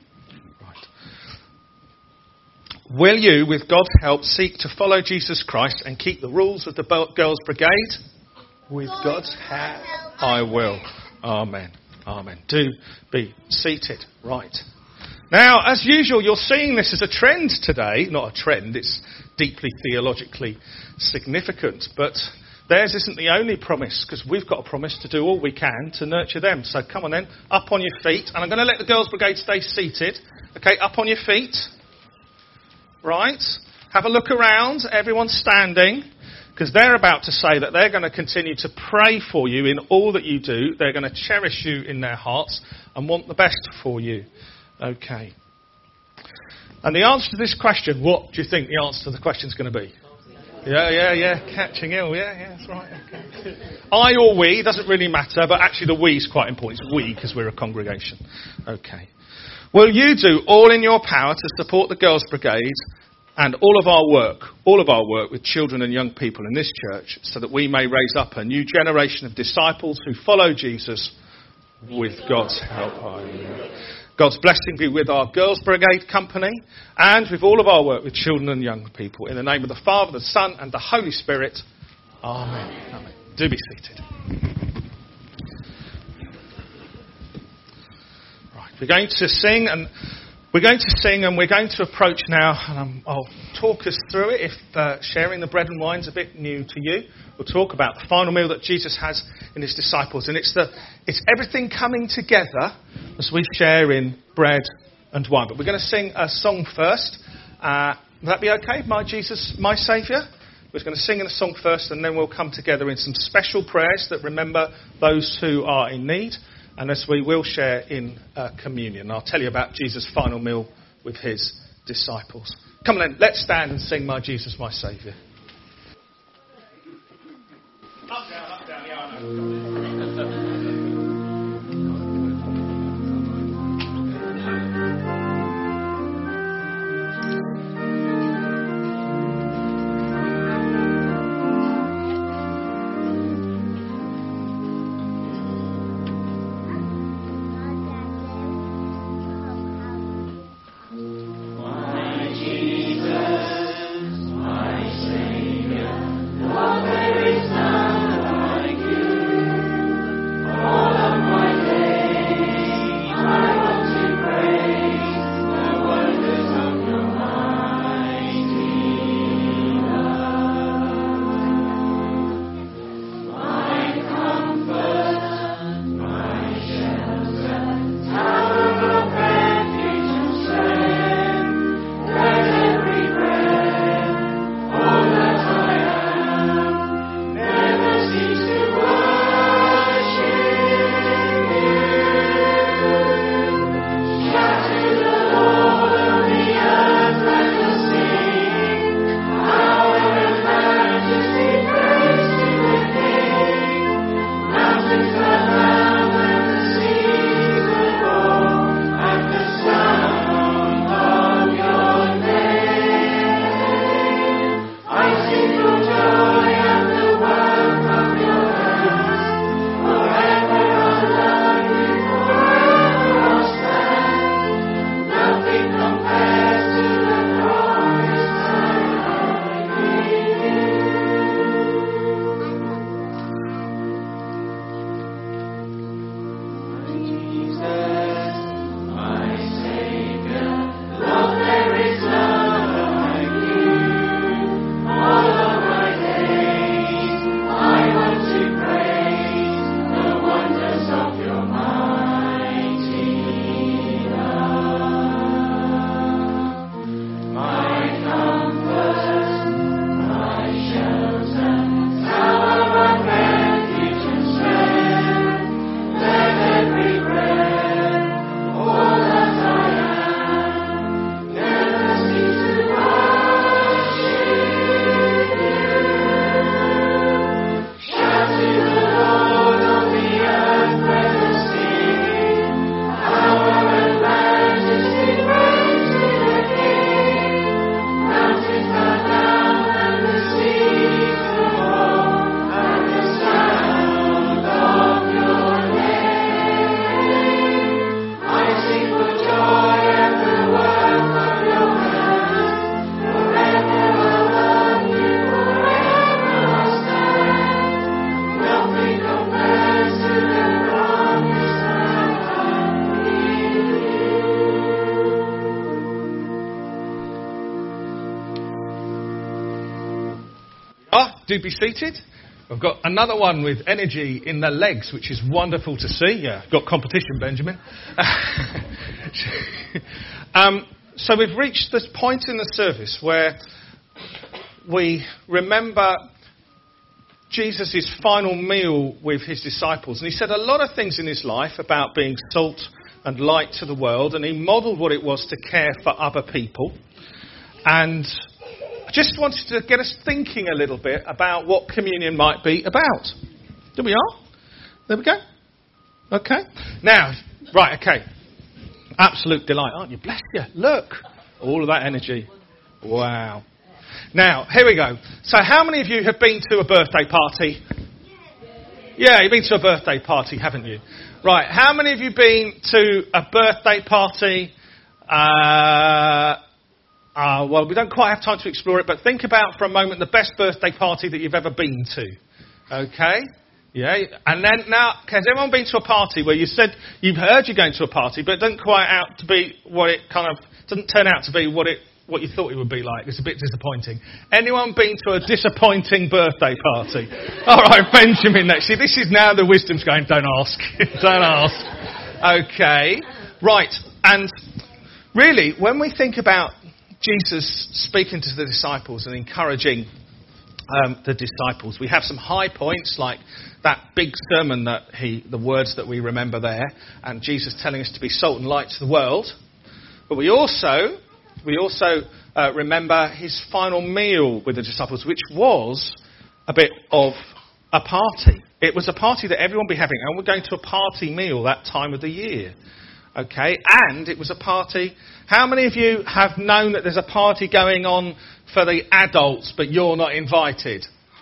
Will you, with God's help, seek to follow Jesus Christ and keep the rules of the Girls Brigade? With God's help, I will. Amen. Amen. Do be seated. Right. Now, as usual, you're seeing this as a trend today. Not a trend, it's deeply theologically significant. But theirs isn't the only promise, because we've got a promise to do all we can to nurture them. So come on then, up on your feet. And I'm going to let the Girls Brigade stay seated. Okay, up on your feet. Right, have a look around. Everyone's standing. because they're about to say that they're going to continue to pray for you in all that you do. They're going to cherish you in their hearts and want the best for you. Okay. And the answer to this question, what do you think the answer to the question is going to be? Yeah. Catching ill. Yeah, that's right. Okay. I or we, doesn't really matter, but actually the we is quite important. It's we because we're a congregation. Okay. Will you do all in your power to support the Girls' Brigade and all of our work with children and young people in this church so that we may raise up a new generation of disciples who follow Jesus with God's help? God's blessing be with our Girls' Brigade company and with all of our work with children and young people. In the name of the Father, the Son and the Holy Spirit. Amen. Amen. Do be seated. Right, we're going to sing and we're going to approach now, and I'll talk us through it if sharing the bread and wine is a bit new to you. We'll talk about the final meal that Jesus has in his disciples, and it's everything coming together as we share in bread and wine. But we're going to sing a song first. Will that be okay? My Jesus, my Saviour? We're going to sing in a song first, and then we'll come together in some special prayers that remember those who are in need. And as we will share in communion, I'll tell you about Jesus' final meal with his disciples. Come on then, let's stand and sing My Jesus, My Saviour. Up, down, yeah, I know. Do be seated. We've got another one with energy in the legs, which is wonderful to see. Yeah, got competition, Benjamin. So we've reached this point in the service where we remember Jesus' final meal with his disciples. And he said a lot of things in his life about being salt and light to the world. And he modelled what it was to care for other people. And I just wanted to get us thinking a little bit about what communion might be about. There we are. There we go. Okay. Now, right, okay. Absolute delight, aren't you? Bless you. Look. All of that energy. Wow. Now, here we go. So how many of you have been to a birthday party? Yeah, you've been to a birthday party, haven't you? Right. How many of you been to a birthday party? Well, we don't quite have time to explore it, but think about for a moment the best birthday party that you've ever been to. Okay? Yeah. And then now, has anyone been to a party where you said you've heard you're going to a party, but it doesn't quite out to be what it kind of doesn't turn out to be what you thought it would be like? It's a bit disappointing. Anyone been to a disappointing birthday party? All right, Benjamin. Next, see, this is now the wisdom's going. Don't ask. Don't ask. Okay. Right. And really, when we think about Jesus speaking to the disciples and encouraging the disciples, we have some high points like that big sermon the words that we remember there, and Jesus telling us to be salt and light to the world. But we also remember his final meal with the disciples, which was a bit of a party. It was a party that everyone would be having, and we're going to a party meal that time of the year. Okay, and it was a party. How many of you have known that there's a party going on for the adults, but you're not invited?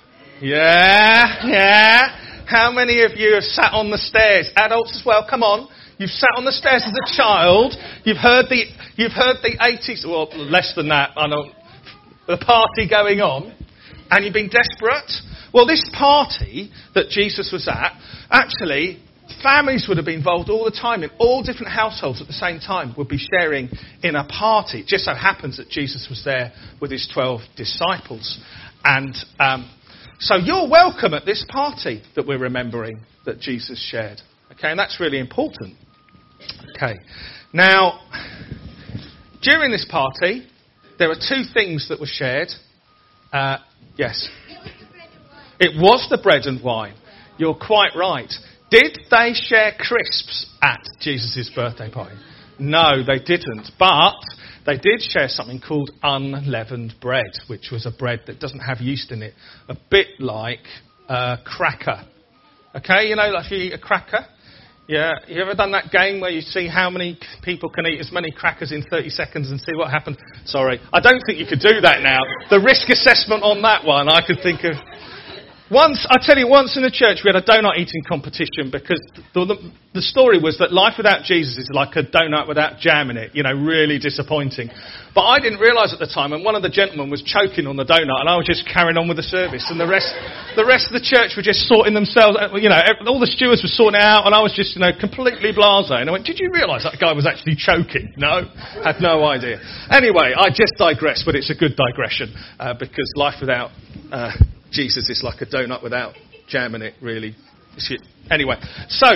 Yeah. How many of you have sat on the stairs? Adults as well, come on. You've sat on the stairs as a child. You've heard the 80s, well, less than that, I know, the party going on, and you've been desperate. Well, this party that Jesus was at, actually, families would have been involved all the time in all different households at the same time would be sharing in a party. It just so happens that Jesus was there with his 12 disciples. And so you're welcome at this party that we're remembering that Jesus shared. Okay, and that's really important. Okay. Now, during this party, there were two things that were shared. Yes. It was the bread and wine. You're quite right. Did they share crisps at Jesus' birthday party? No, they didn't. But they did share something called unleavened bread, which was a bread that doesn't have yeast in it. A bit like a cracker. Okay, you know, like if you eat a cracker. Yeah, you ever done that game where you see how many people can eat as many crackers in 30 seconds and see what happens? Sorry, I don't think you could do that now. The risk assessment on that one, I could think of. Once in the church we had a donut eating competition because the story was that life without Jesus is like a donut without jam in it. You know, really disappointing. But I didn't realise at the time, and one of the gentlemen was choking on the donut, and I was just carrying on with the service, and the rest of the church were just sorting themselves. You know, all the stewards were sorting it out, and I was just, you know, completely blasé. And I went, "Did you realise that guy was actually choking?" No, had no idea. Anyway, I just digress, but it's a good digression because life without Jesus is like a donut without jam in it, really. Anyway, so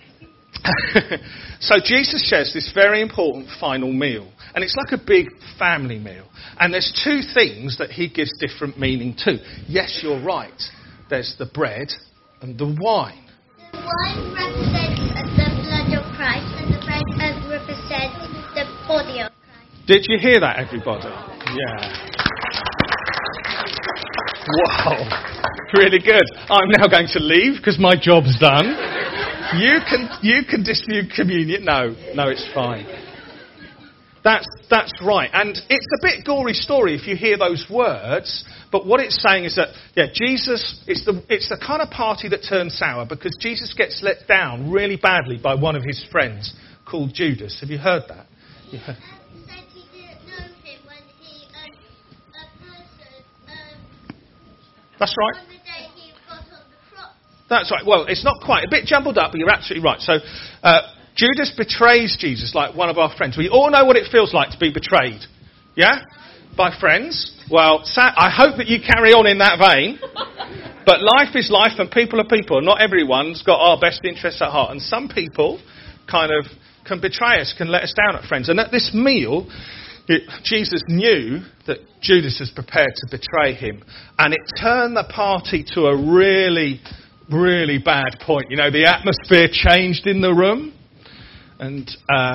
Jesus shares this very important final meal. And it's like a big family meal. And there's two things that he gives different meaning to. Yes, you're right. There's the bread and the wine. The wine represents the blood of Christ, and the bread represents the body of Christ. Did you hear that, everybody? Yeah. Wow, really good. I'm now going to leave because my job's done. You can distribute communion. No, it's fine. That's right. And it's a bit gory story if you hear those words. But what it's saying is that, Jesus, it's the kind of party that turns sour because Jesus gets let down really badly by one of his friends called Judas. Have you heard that? Yeah. That's right. On the day he got on the cross. That's right. Well, it's not quite. A bit jumbled up, but you're absolutely right. So, Judas betrays Jesus like one of our friends. We all know what it feels like to be betrayed. Yeah? By friends. Well, I hope that you carry on in that vein. But life is life and people are people. Not everyone's got our best interests at heart. And some people kind of can betray us, can let us down at friends. And at this meal, Jesus knew that Judas was prepared to betray him, and it turned the party to a really, really bad point. You know, the atmosphere changed in the room, and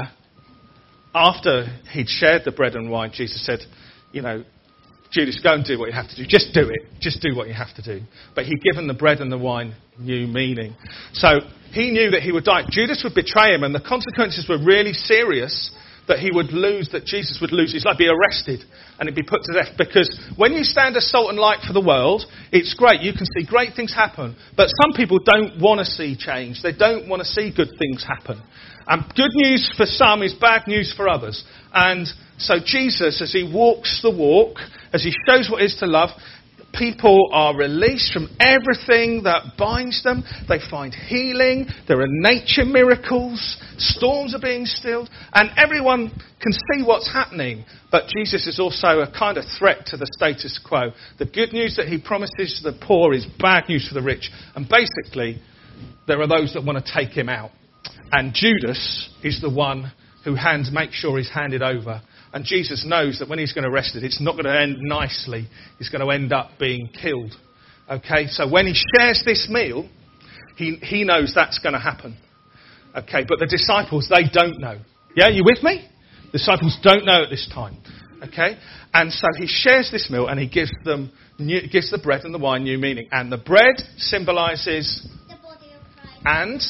after he'd shared the bread and wine, Jesus said, you know, Judas, go and do what you have to do. Just do it. Just do what you have to do. But he'd given the bread and the wine new meaning. So he knew that he would die. Judas would betray him, and the consequences were really serious, that he would lose, that Jesus would lose his life, be arrested, and he'd be put to death. Because when you stand as salt and light for the world, it's great. You can see great things happen. But some people don't want to see change. They don't want to see good things happen. And good news for some is bad news for others. And so Jesus, as he walks the walk, as he shows what it is to love, people are released from everything that binds them. They find healing. There are nature miracles. Storms are being stilled. And everyone can see what's happening. But Jesus is also a kind of threat to the status quo. The good news that he promises to the poor is bad news for the rich. And basically, there are those that want to take him out. And Judas is the one who makes sure he's handed over. And Jesus knows that when he's going to arrest it, it's not going to end nicely. He's going to end up being killed. Okay, so when he shares this meal, he knows that's going to happen. Okay, but the disciples, they don't know. Yeah, you with me? The disciples don't know at this time. Okay, and so he shares this meal and he gives the bread and the wine new meaning. And the bread symbolises The body of Christ. and...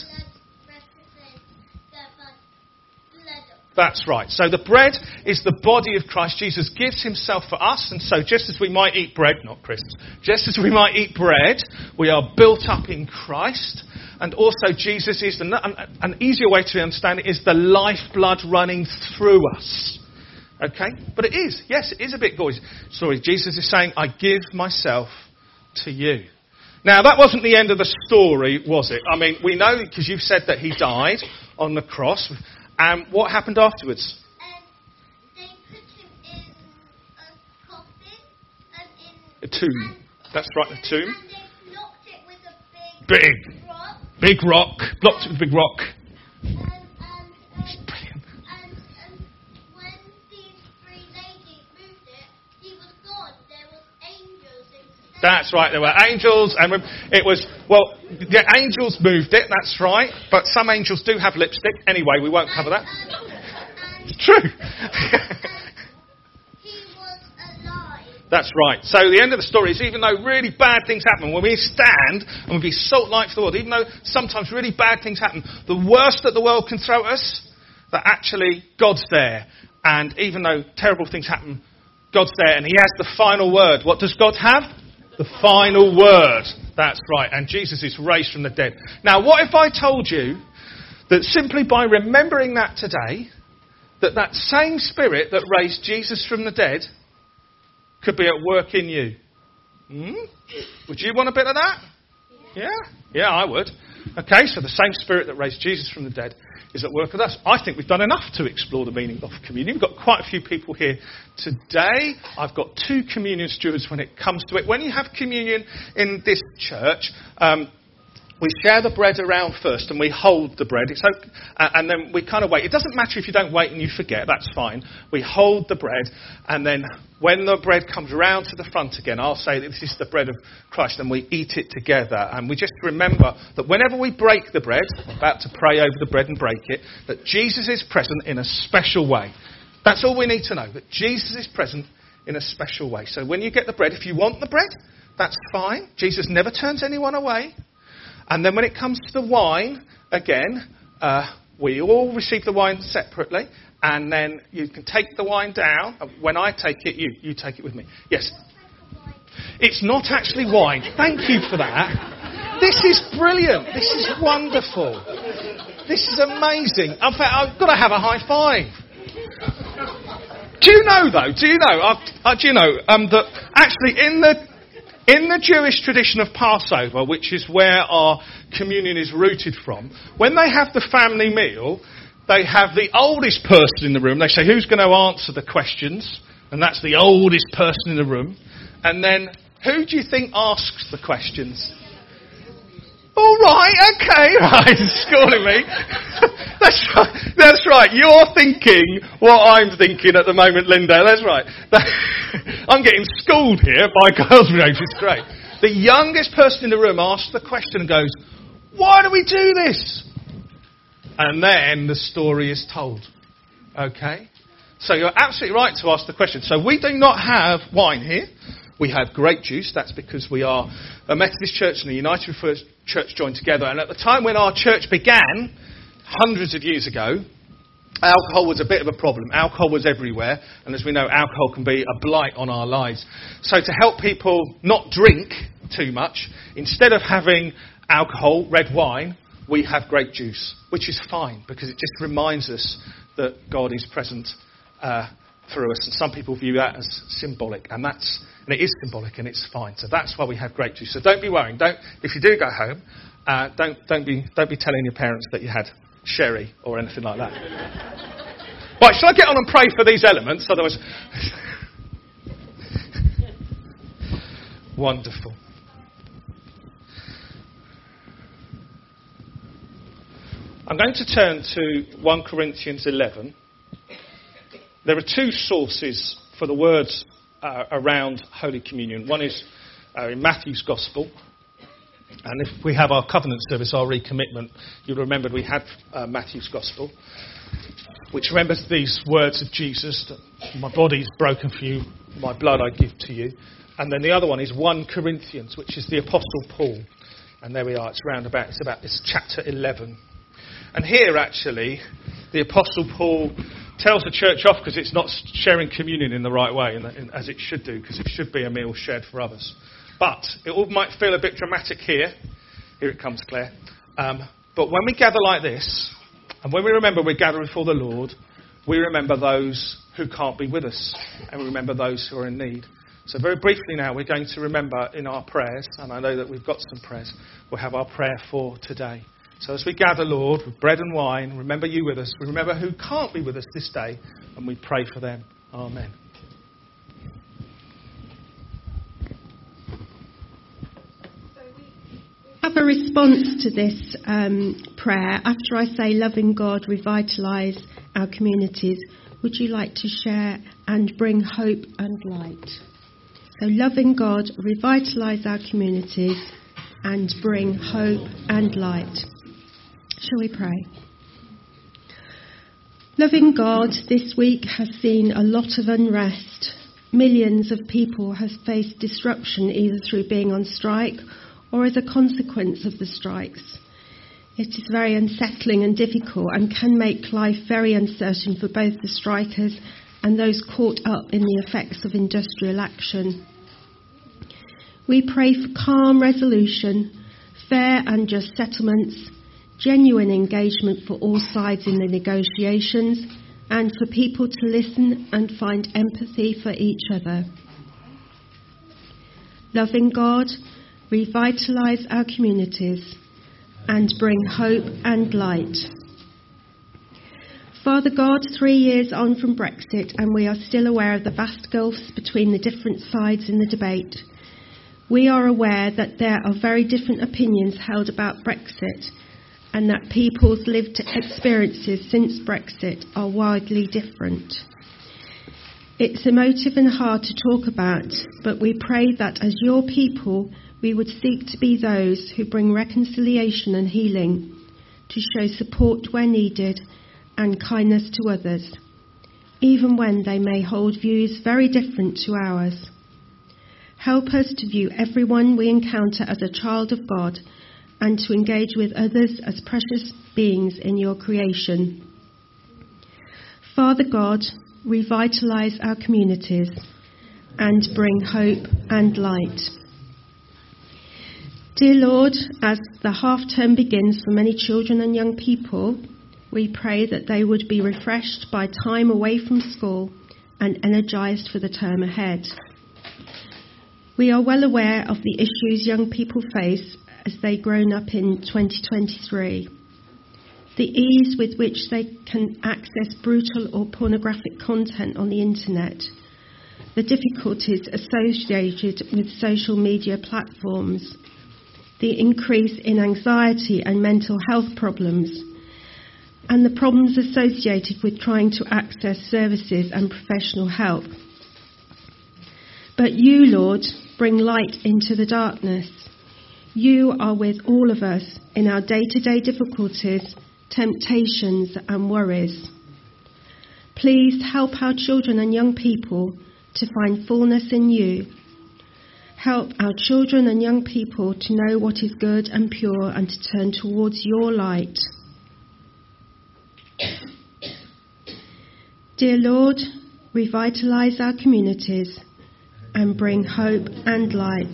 That's That's right. So the bread is the body of Christ. Jesus gives himself for us. And so just as we might eat bread, not Christmas, just as we might eat bread, we are built up in Christ. And also Jesus is, an easier way to understand it is the lifeblood running through us. Okay? But it is. Yes, it is a bit gory. Sorry, Jesus is saying, I give myself to you. Now, that wasn't the end of the story, was it? I mean, we know because you've said that he died on the cross. And what happened afterwards? They put him in a coffin and in A tomb. That's right, a tomb. And they blocked it with a Big. rock. Big rock. Blocked it with a big rock. And Brilliant. when these three ladies moved it, he was gone. There was angels instead. That's right, there were angels, and it was, well, the angels moved it, that's right, but some angels do have lipstick. Anyway, we won't cover that. And It's true. he was alive. That's right. So the end of the story is, even though really bad things happen, when we stand and we be salt light for the world, even though sometimes really bad things happen, the worst that the world can throw at us, that actually God's there. And even though terrible things happen, God's there and he has the final word. What does God have? The final word. That's right. And Jesus is raised from the dead. Now, what if I told you that simply by remembering that today, that same spirit that raised Jesus from the dead could be at work in you? Would you want a bit of that? Yeah? Yeah, I would. Okay, so the same spirit that raised Jesus from the dead is at work with us. I think we've done enough to explore the meaning of communion. We've got quite a few people here today. I've got 2 communion stewards when it comes to it. When you have communion in this church, we share the bread around first and we hold the bread. It's okay, and then we kind of wait. It doesn't matter if you don't wait and you forget. That's fine. We hold the bread, and then when the bread comes round to the front again, I'll say that this is the bread of Christ, and we eat it together. And we just remember that whenever we break the bread, I'm about to pray over the bread and break it, that Jesus is present in a special way. That's all we need to know, that Jesus is present in a special way. So when you get the bread, if you want the bread, that's fine. Jesus never turns anyone away. And then when it comes to the wine, again, we all receive the wine separately. And then you can take the wine down. When I take it, you take it with me. Yes. It's not actually wine. Thank you for that. This is brilliant. This is wonderful. This is amazing. In fact, I've got to have a high five. Do you know, though? That actually in the Jewish tradition of Passover, which is where our communion is rooted from, when they have the family meal, they have the oldest person in the room. They say, who's going to answer the questions? And that's the oldest person in the room. And then, who do you think asks the questions? All right, okay, right, schooling me. That's right. You're thinking what I'm thinking at the moment, Linda. That's right. I'm getting schooled here by girls' age. It's great. The youngest person in the room asks the question and goes, "Why do we do this?" And then the story is told. Okay? So you're absolutely right to ask the question. So we do not have wine here. We have grape juice. That's because we are a Methodist church and a United Reformed Church joined together. And at the time when our church began, hundreds of years ago, alcohol was a bit of a problem. Alcohol was everywhere. And as we know, alcohol can be a blight on our lives. So to help people not drink too much, instead of having alcohol, red wine, we have grape juice, which is fine because it just reminds us that God is present through us. And some people view that as symbolic, and it is symbolic, and it's fine. So that's why we have grape juice. So don't be worrying. If you do go home, don't be telling your parents that you had sherry or anything like that. Right, shall I get on and pray for these elements? Otherwise, wonderful. I'm going to turn to 1 Corinthians 11. There are two sources for the words around Holy Communion. One is in Matthew's Gospel. And if we have our covenant service, our recommitment, you'll remember we had Matthew's Gospel, which remembers these words of Jesus, that my body is broken for you, my blood I give to you. And then the other one is 1 Corinthians, which is the Apostle Paul. And there we are, it's about this chapter 11. And here, actually, the Apostle Paul tells the church off because it's not sharing communion in the right way, as it should do, because it should be a meal shared for others. But it all might feel a bit dramatic here. Here it comes, Claire. But when we gather like this, and when we remember we're gathering before the Lord, we remember those who can't be with us, and we remember those who are in need. So very briefly now, we're going to remember in our prayers, and I know that we've got some prayers, we'll have our prayer for today. So as we gather, Lord, with bread and wine, remember you with us. We remember who can't be with us this day, and we pray for them. Amen. Have a response to this prayer. After I say, loving God, revitalise our communities, would you like to share and bring hope and light? So loving God, revitalise our communities and bring hope and light. Shall we pray? Loving God, this week has seen a lot of unrest. Millions of people have faced disruption either through being on strike or as a consequence of the strikes. It is very unsettling and difficult and can make life very uncertain for both the strikers and those caught up in the effects of industrial action. We pray for calm resolution, fair and just settlements, genuine engagement for all sides in the negotiations, and for people to listen and find empathy for each other. Loving God, revitalise our communities and bring hope and light. Father God, 3 years on from Brexit, and we are still aware of the vast gulfs between the different sides in the debate. We are aware that there are very different opinions held about Brexit, and that people's lived experiences since Brexit are widely different. It's emotive and hard to talk about, but we pray that as your people, we would seek to be those who bring reconciliation and healing, to show support where needed and kindness to others, even when they may hold views very different to ours. Help us to view everyone we encounter as a child of God and to engage with others as precious beings in your creation. Father God, revitalise our communities and bring hope and light. Dear Lord, as the half-term begins for many children and young people, we pray that they would be refreshed by time away from school and energised for the term ahead. We are well aware of the issues young people face as they grown up in 2023. The ease with which they can access brutal or pornographic content on the internet, the difficulties associated with social media platforms, the increase in anxiety and mental health problems, and the problems associated with trying to access services and professional help. But you, Lord, bring light into the darkness. You are with all of us in our day-to-day difficulties, temptations and worries. Please help our children and young people to find fullness in you. Help our children and young people to know what is good and pure and to turn towards your light. Dear Lord, revitalise our communities and bring hope and light.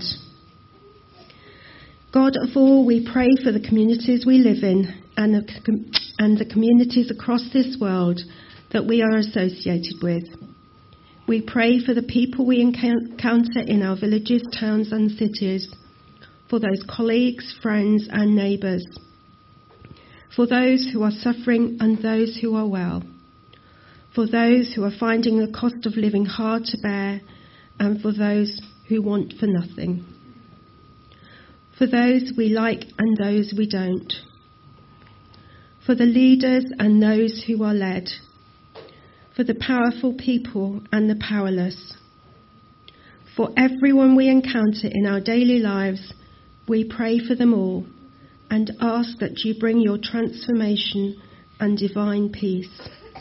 God of all, we pray for the communities we live in and the communities across this world that we are associated with. We pray for the people we encounter in our villages, towns and cities, for those colleagues, friends and neighbours, for those who are suffering and those who are well, for those who are finding the cost of living hard to bear, and for those who want for nothing, for those we like and those we don't, for the leaders and those who are led, for the powerful people and the powerless, for everyone we encounter in our daily lives. We pray for them all and ask that you bring your transformation and divine peace.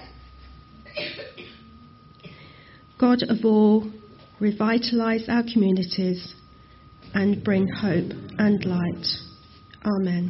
God of all, revitalise our communities and bring hope and light. Amen.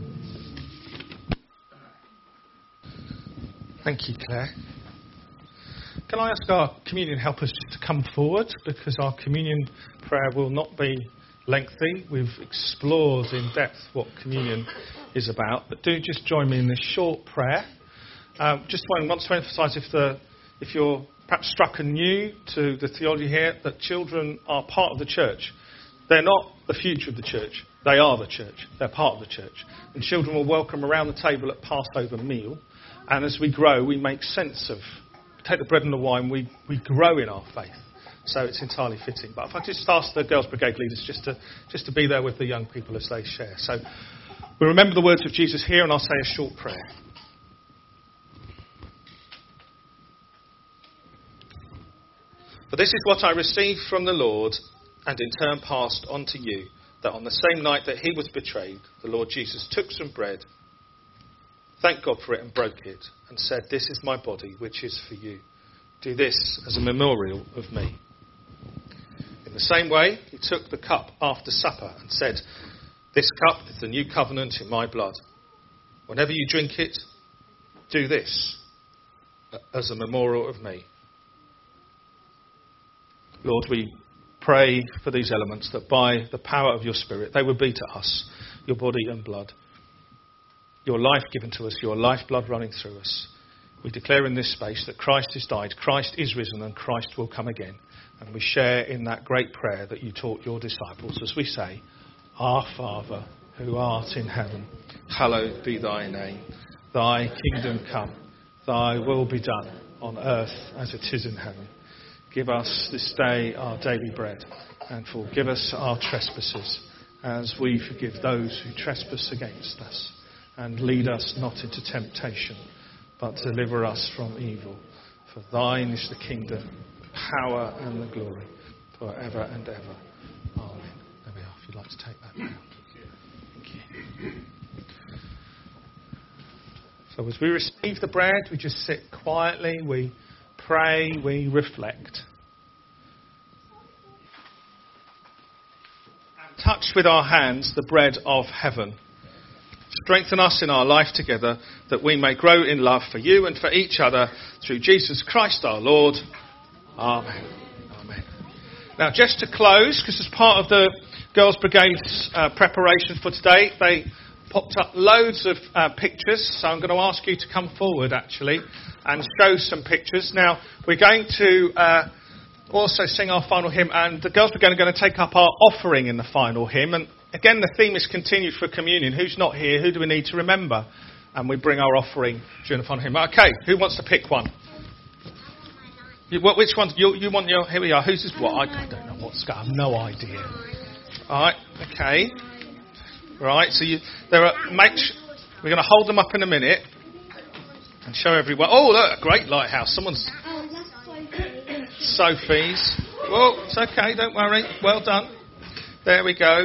Thank you, Claire. Can I ask our communion helpers just to come forward, because our communion prayer will not be lengthy. We've explored in depth what communion is about, but do just join me in this short prayer. Just want to emphasise, if you're perhaps struck anew to the theology here, that children are part of the church. They're not the future of the church. They are the church. They're part of the church. And children will welcome around the table at Passover meal. And as we grow, we make sense of, take the bread and the wine, we grow in our faith. So it's entirely fitting. But if I just ask the Girls' Brigade leaders just to be there with the young people as they share. So we remember the words of Jesus here, and I'll say a short prayer. For this is what I received from the Lord, and in turn passed on to you, that on the same night that he was betrayed, the Lord Jesus took some bread, thanked God for it and broke it, and said, "This is my body, which is for you. Do this as a memorial of me." In the same way, he took the cup after supper and said, "This cup is the new covenant in my blood. Whenever you drink it, do this as a memorial of me." Lord, we pray for these elements, that by the power of your Spirit, they would be to us your body and blood, your life given to us, your lifeblood running through us. We declare in this space that Christ has died, Christ is risen, and Christ will come again. And we share in that great prayer that you taught your disciples as we say, "Our Father, who art in heaven, hallowed be thy name. Thy kingdom come, thy will be done on earth as it is in heaven. Give us this day our daily bread, and forgive us our trespasses, as we forgive those who trespass against us. And lead us not into temptation, but deliver us from evil. For thine is the kingdom, the power and the glory, forever and ever. Amen." There we are, if you'd like to take that now. Thank you. So as we receive the bread, we just sit quietly, we pray, we reflect. And touch with our hands the bread of heaven. Strengthen us in our life together, that we may grow in love for you and for each other, through Jesus Christ our Lord. Amen. Amen. Now, just to close, because as part of the Girls' Brigade's preparation for today, they popped up loads of pictures, so I'm going to ask you to come forward, actually, and show some pictures. Now, we're going to also sing our final hymn, and the Girls' Brigade are going to take up our offering in the final hymn. And again, the theme is continued for communion. Who's not here? Who do we need to remember? And we bring our offering during the final hymn. Okay, who wants to pick one? Which one? You want your... Here we are. Who's this? What? I don't know what's going on. I have no idea. All right, okay. Right, so we're going to hold them up in a minute. And show everyone. Oh, look, a great lighthouse. Someone's Oh, that's Sophie's. Well, it's okay, don't worry. Well done. There we go.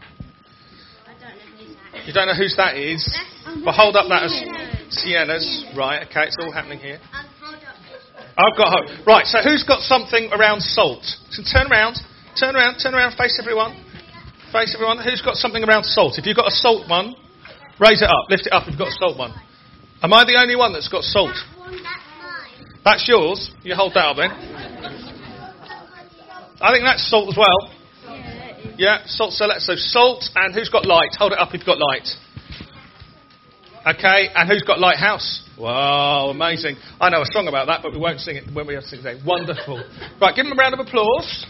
You don't know whose that is? But hold up that as Sienna's. Right, okay, it's all happening here. I've got her. Right, so who's got something around salt? So turn around, face everyone. Face everyone. Who's got something around salt? If you've got a salt one, raise it up, lift it up if you've got a salt one. Am I the only one that's got salt? That's yours? You hold that up then. I think that's salt as well. Yeah, salt. So salt, and who's got light? Hold it up if you've got light. Okay, and who's got lighthouse? Wow, amazing. I know a song about that, but we won't sing it when we have to sing today. Wonderful. Right, give them a round of applause.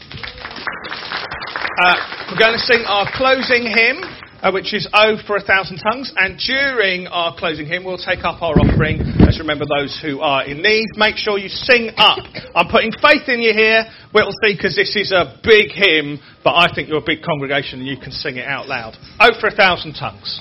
We're going to sing our closing hymn, which is Oh for 1,000 Tongues. And during our closing hymn, we'll take up our offering. Let's remember those who are in need. Make sure you sing up. I'm putting faith in you here, Whittlesea, because this is a big hymn, but I think you're a big congregation and you can sing it out loud. Oh for 1,000 Tongues.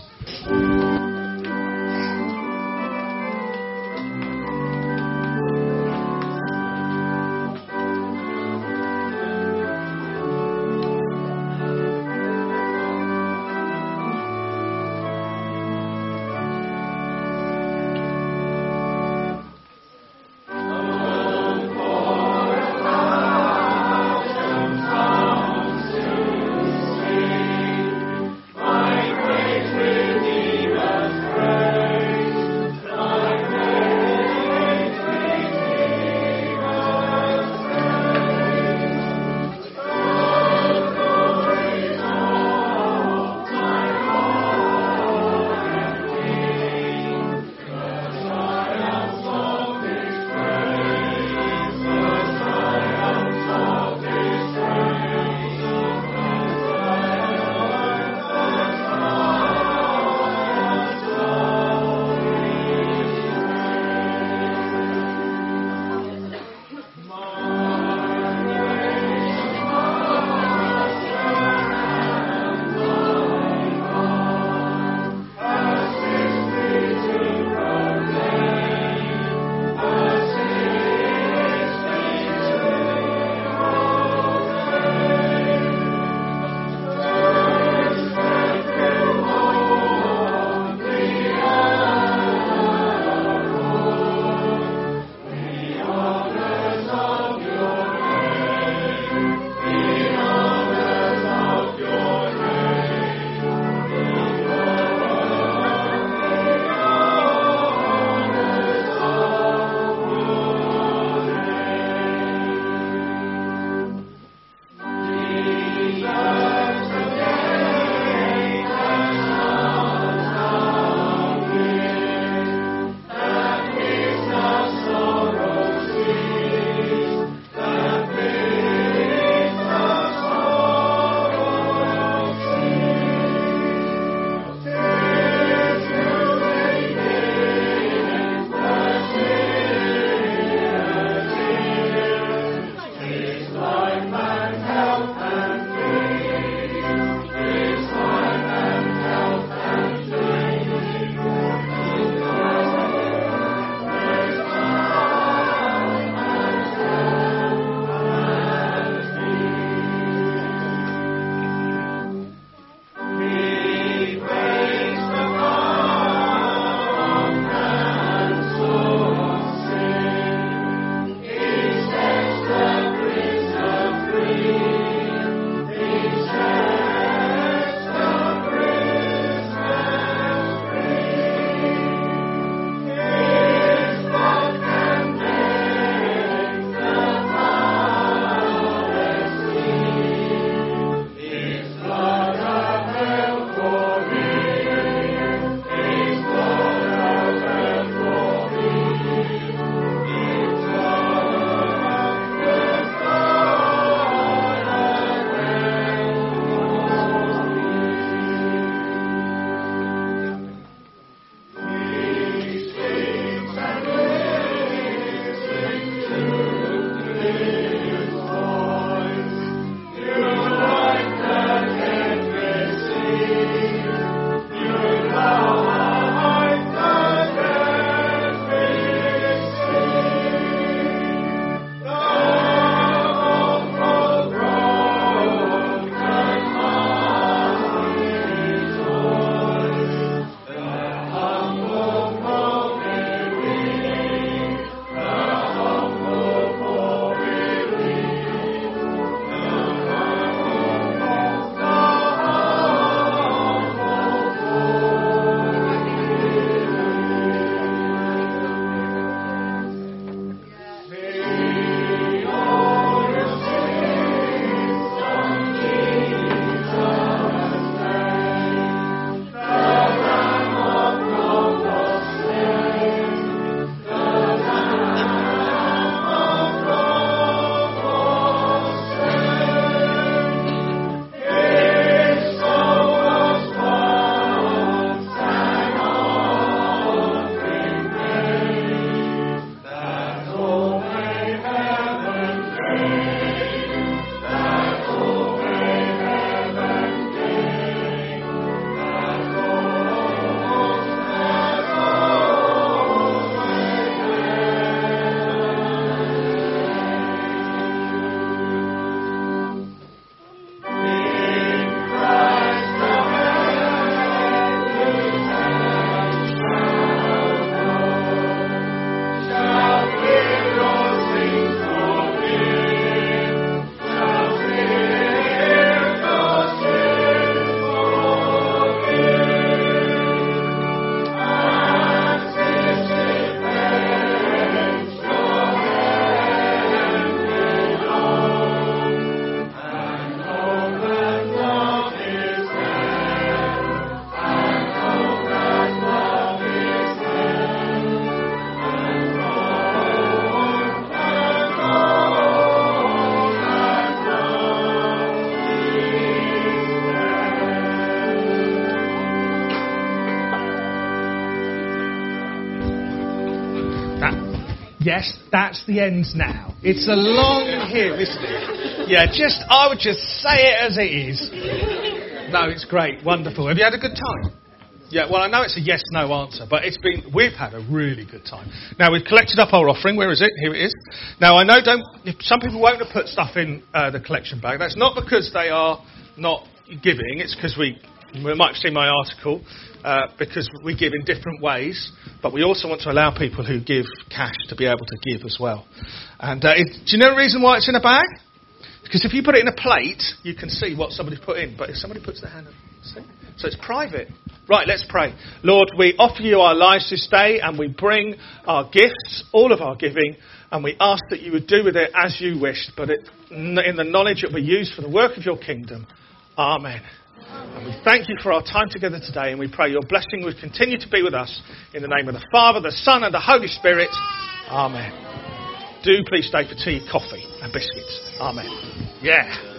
My great Redeemer. Yes, that's the end now. It's a long hymn, isn't it? Yeah, I would just say it as it is. No, it's great, wonderful. Have you had a good time? Yeah, well, I know it's a yes/no answer, but we've had a really good time. Now, we've collected up our offering. Where is it? Here it is. Now, I know some people won't have put stuff in the collection bag. That's not because they are not giving. It's because we might have seen my article, because we give in different ways, but we also want to allow people who give cash to be able to give as well. And do you know the reason why it's in a bag? Because if you put it in a plate, you can see what somebody's put in. But if somebody puts their hand in, see? So it's private. Right, let's pray. Lord, we offer you our lives this day, and we bring our gifts, all of our giving, and we ask that you would do with it as you wished, but in the knowledge it will be used for the work of your kingdom. Amen. And we thank you for our time together today, and we pray your blessing would continue to be with us. In the name of the Father, the Son, and the Holy Spirit. Amen. Do please stay for tea, coffee, and biscuits. Amen. Yeah.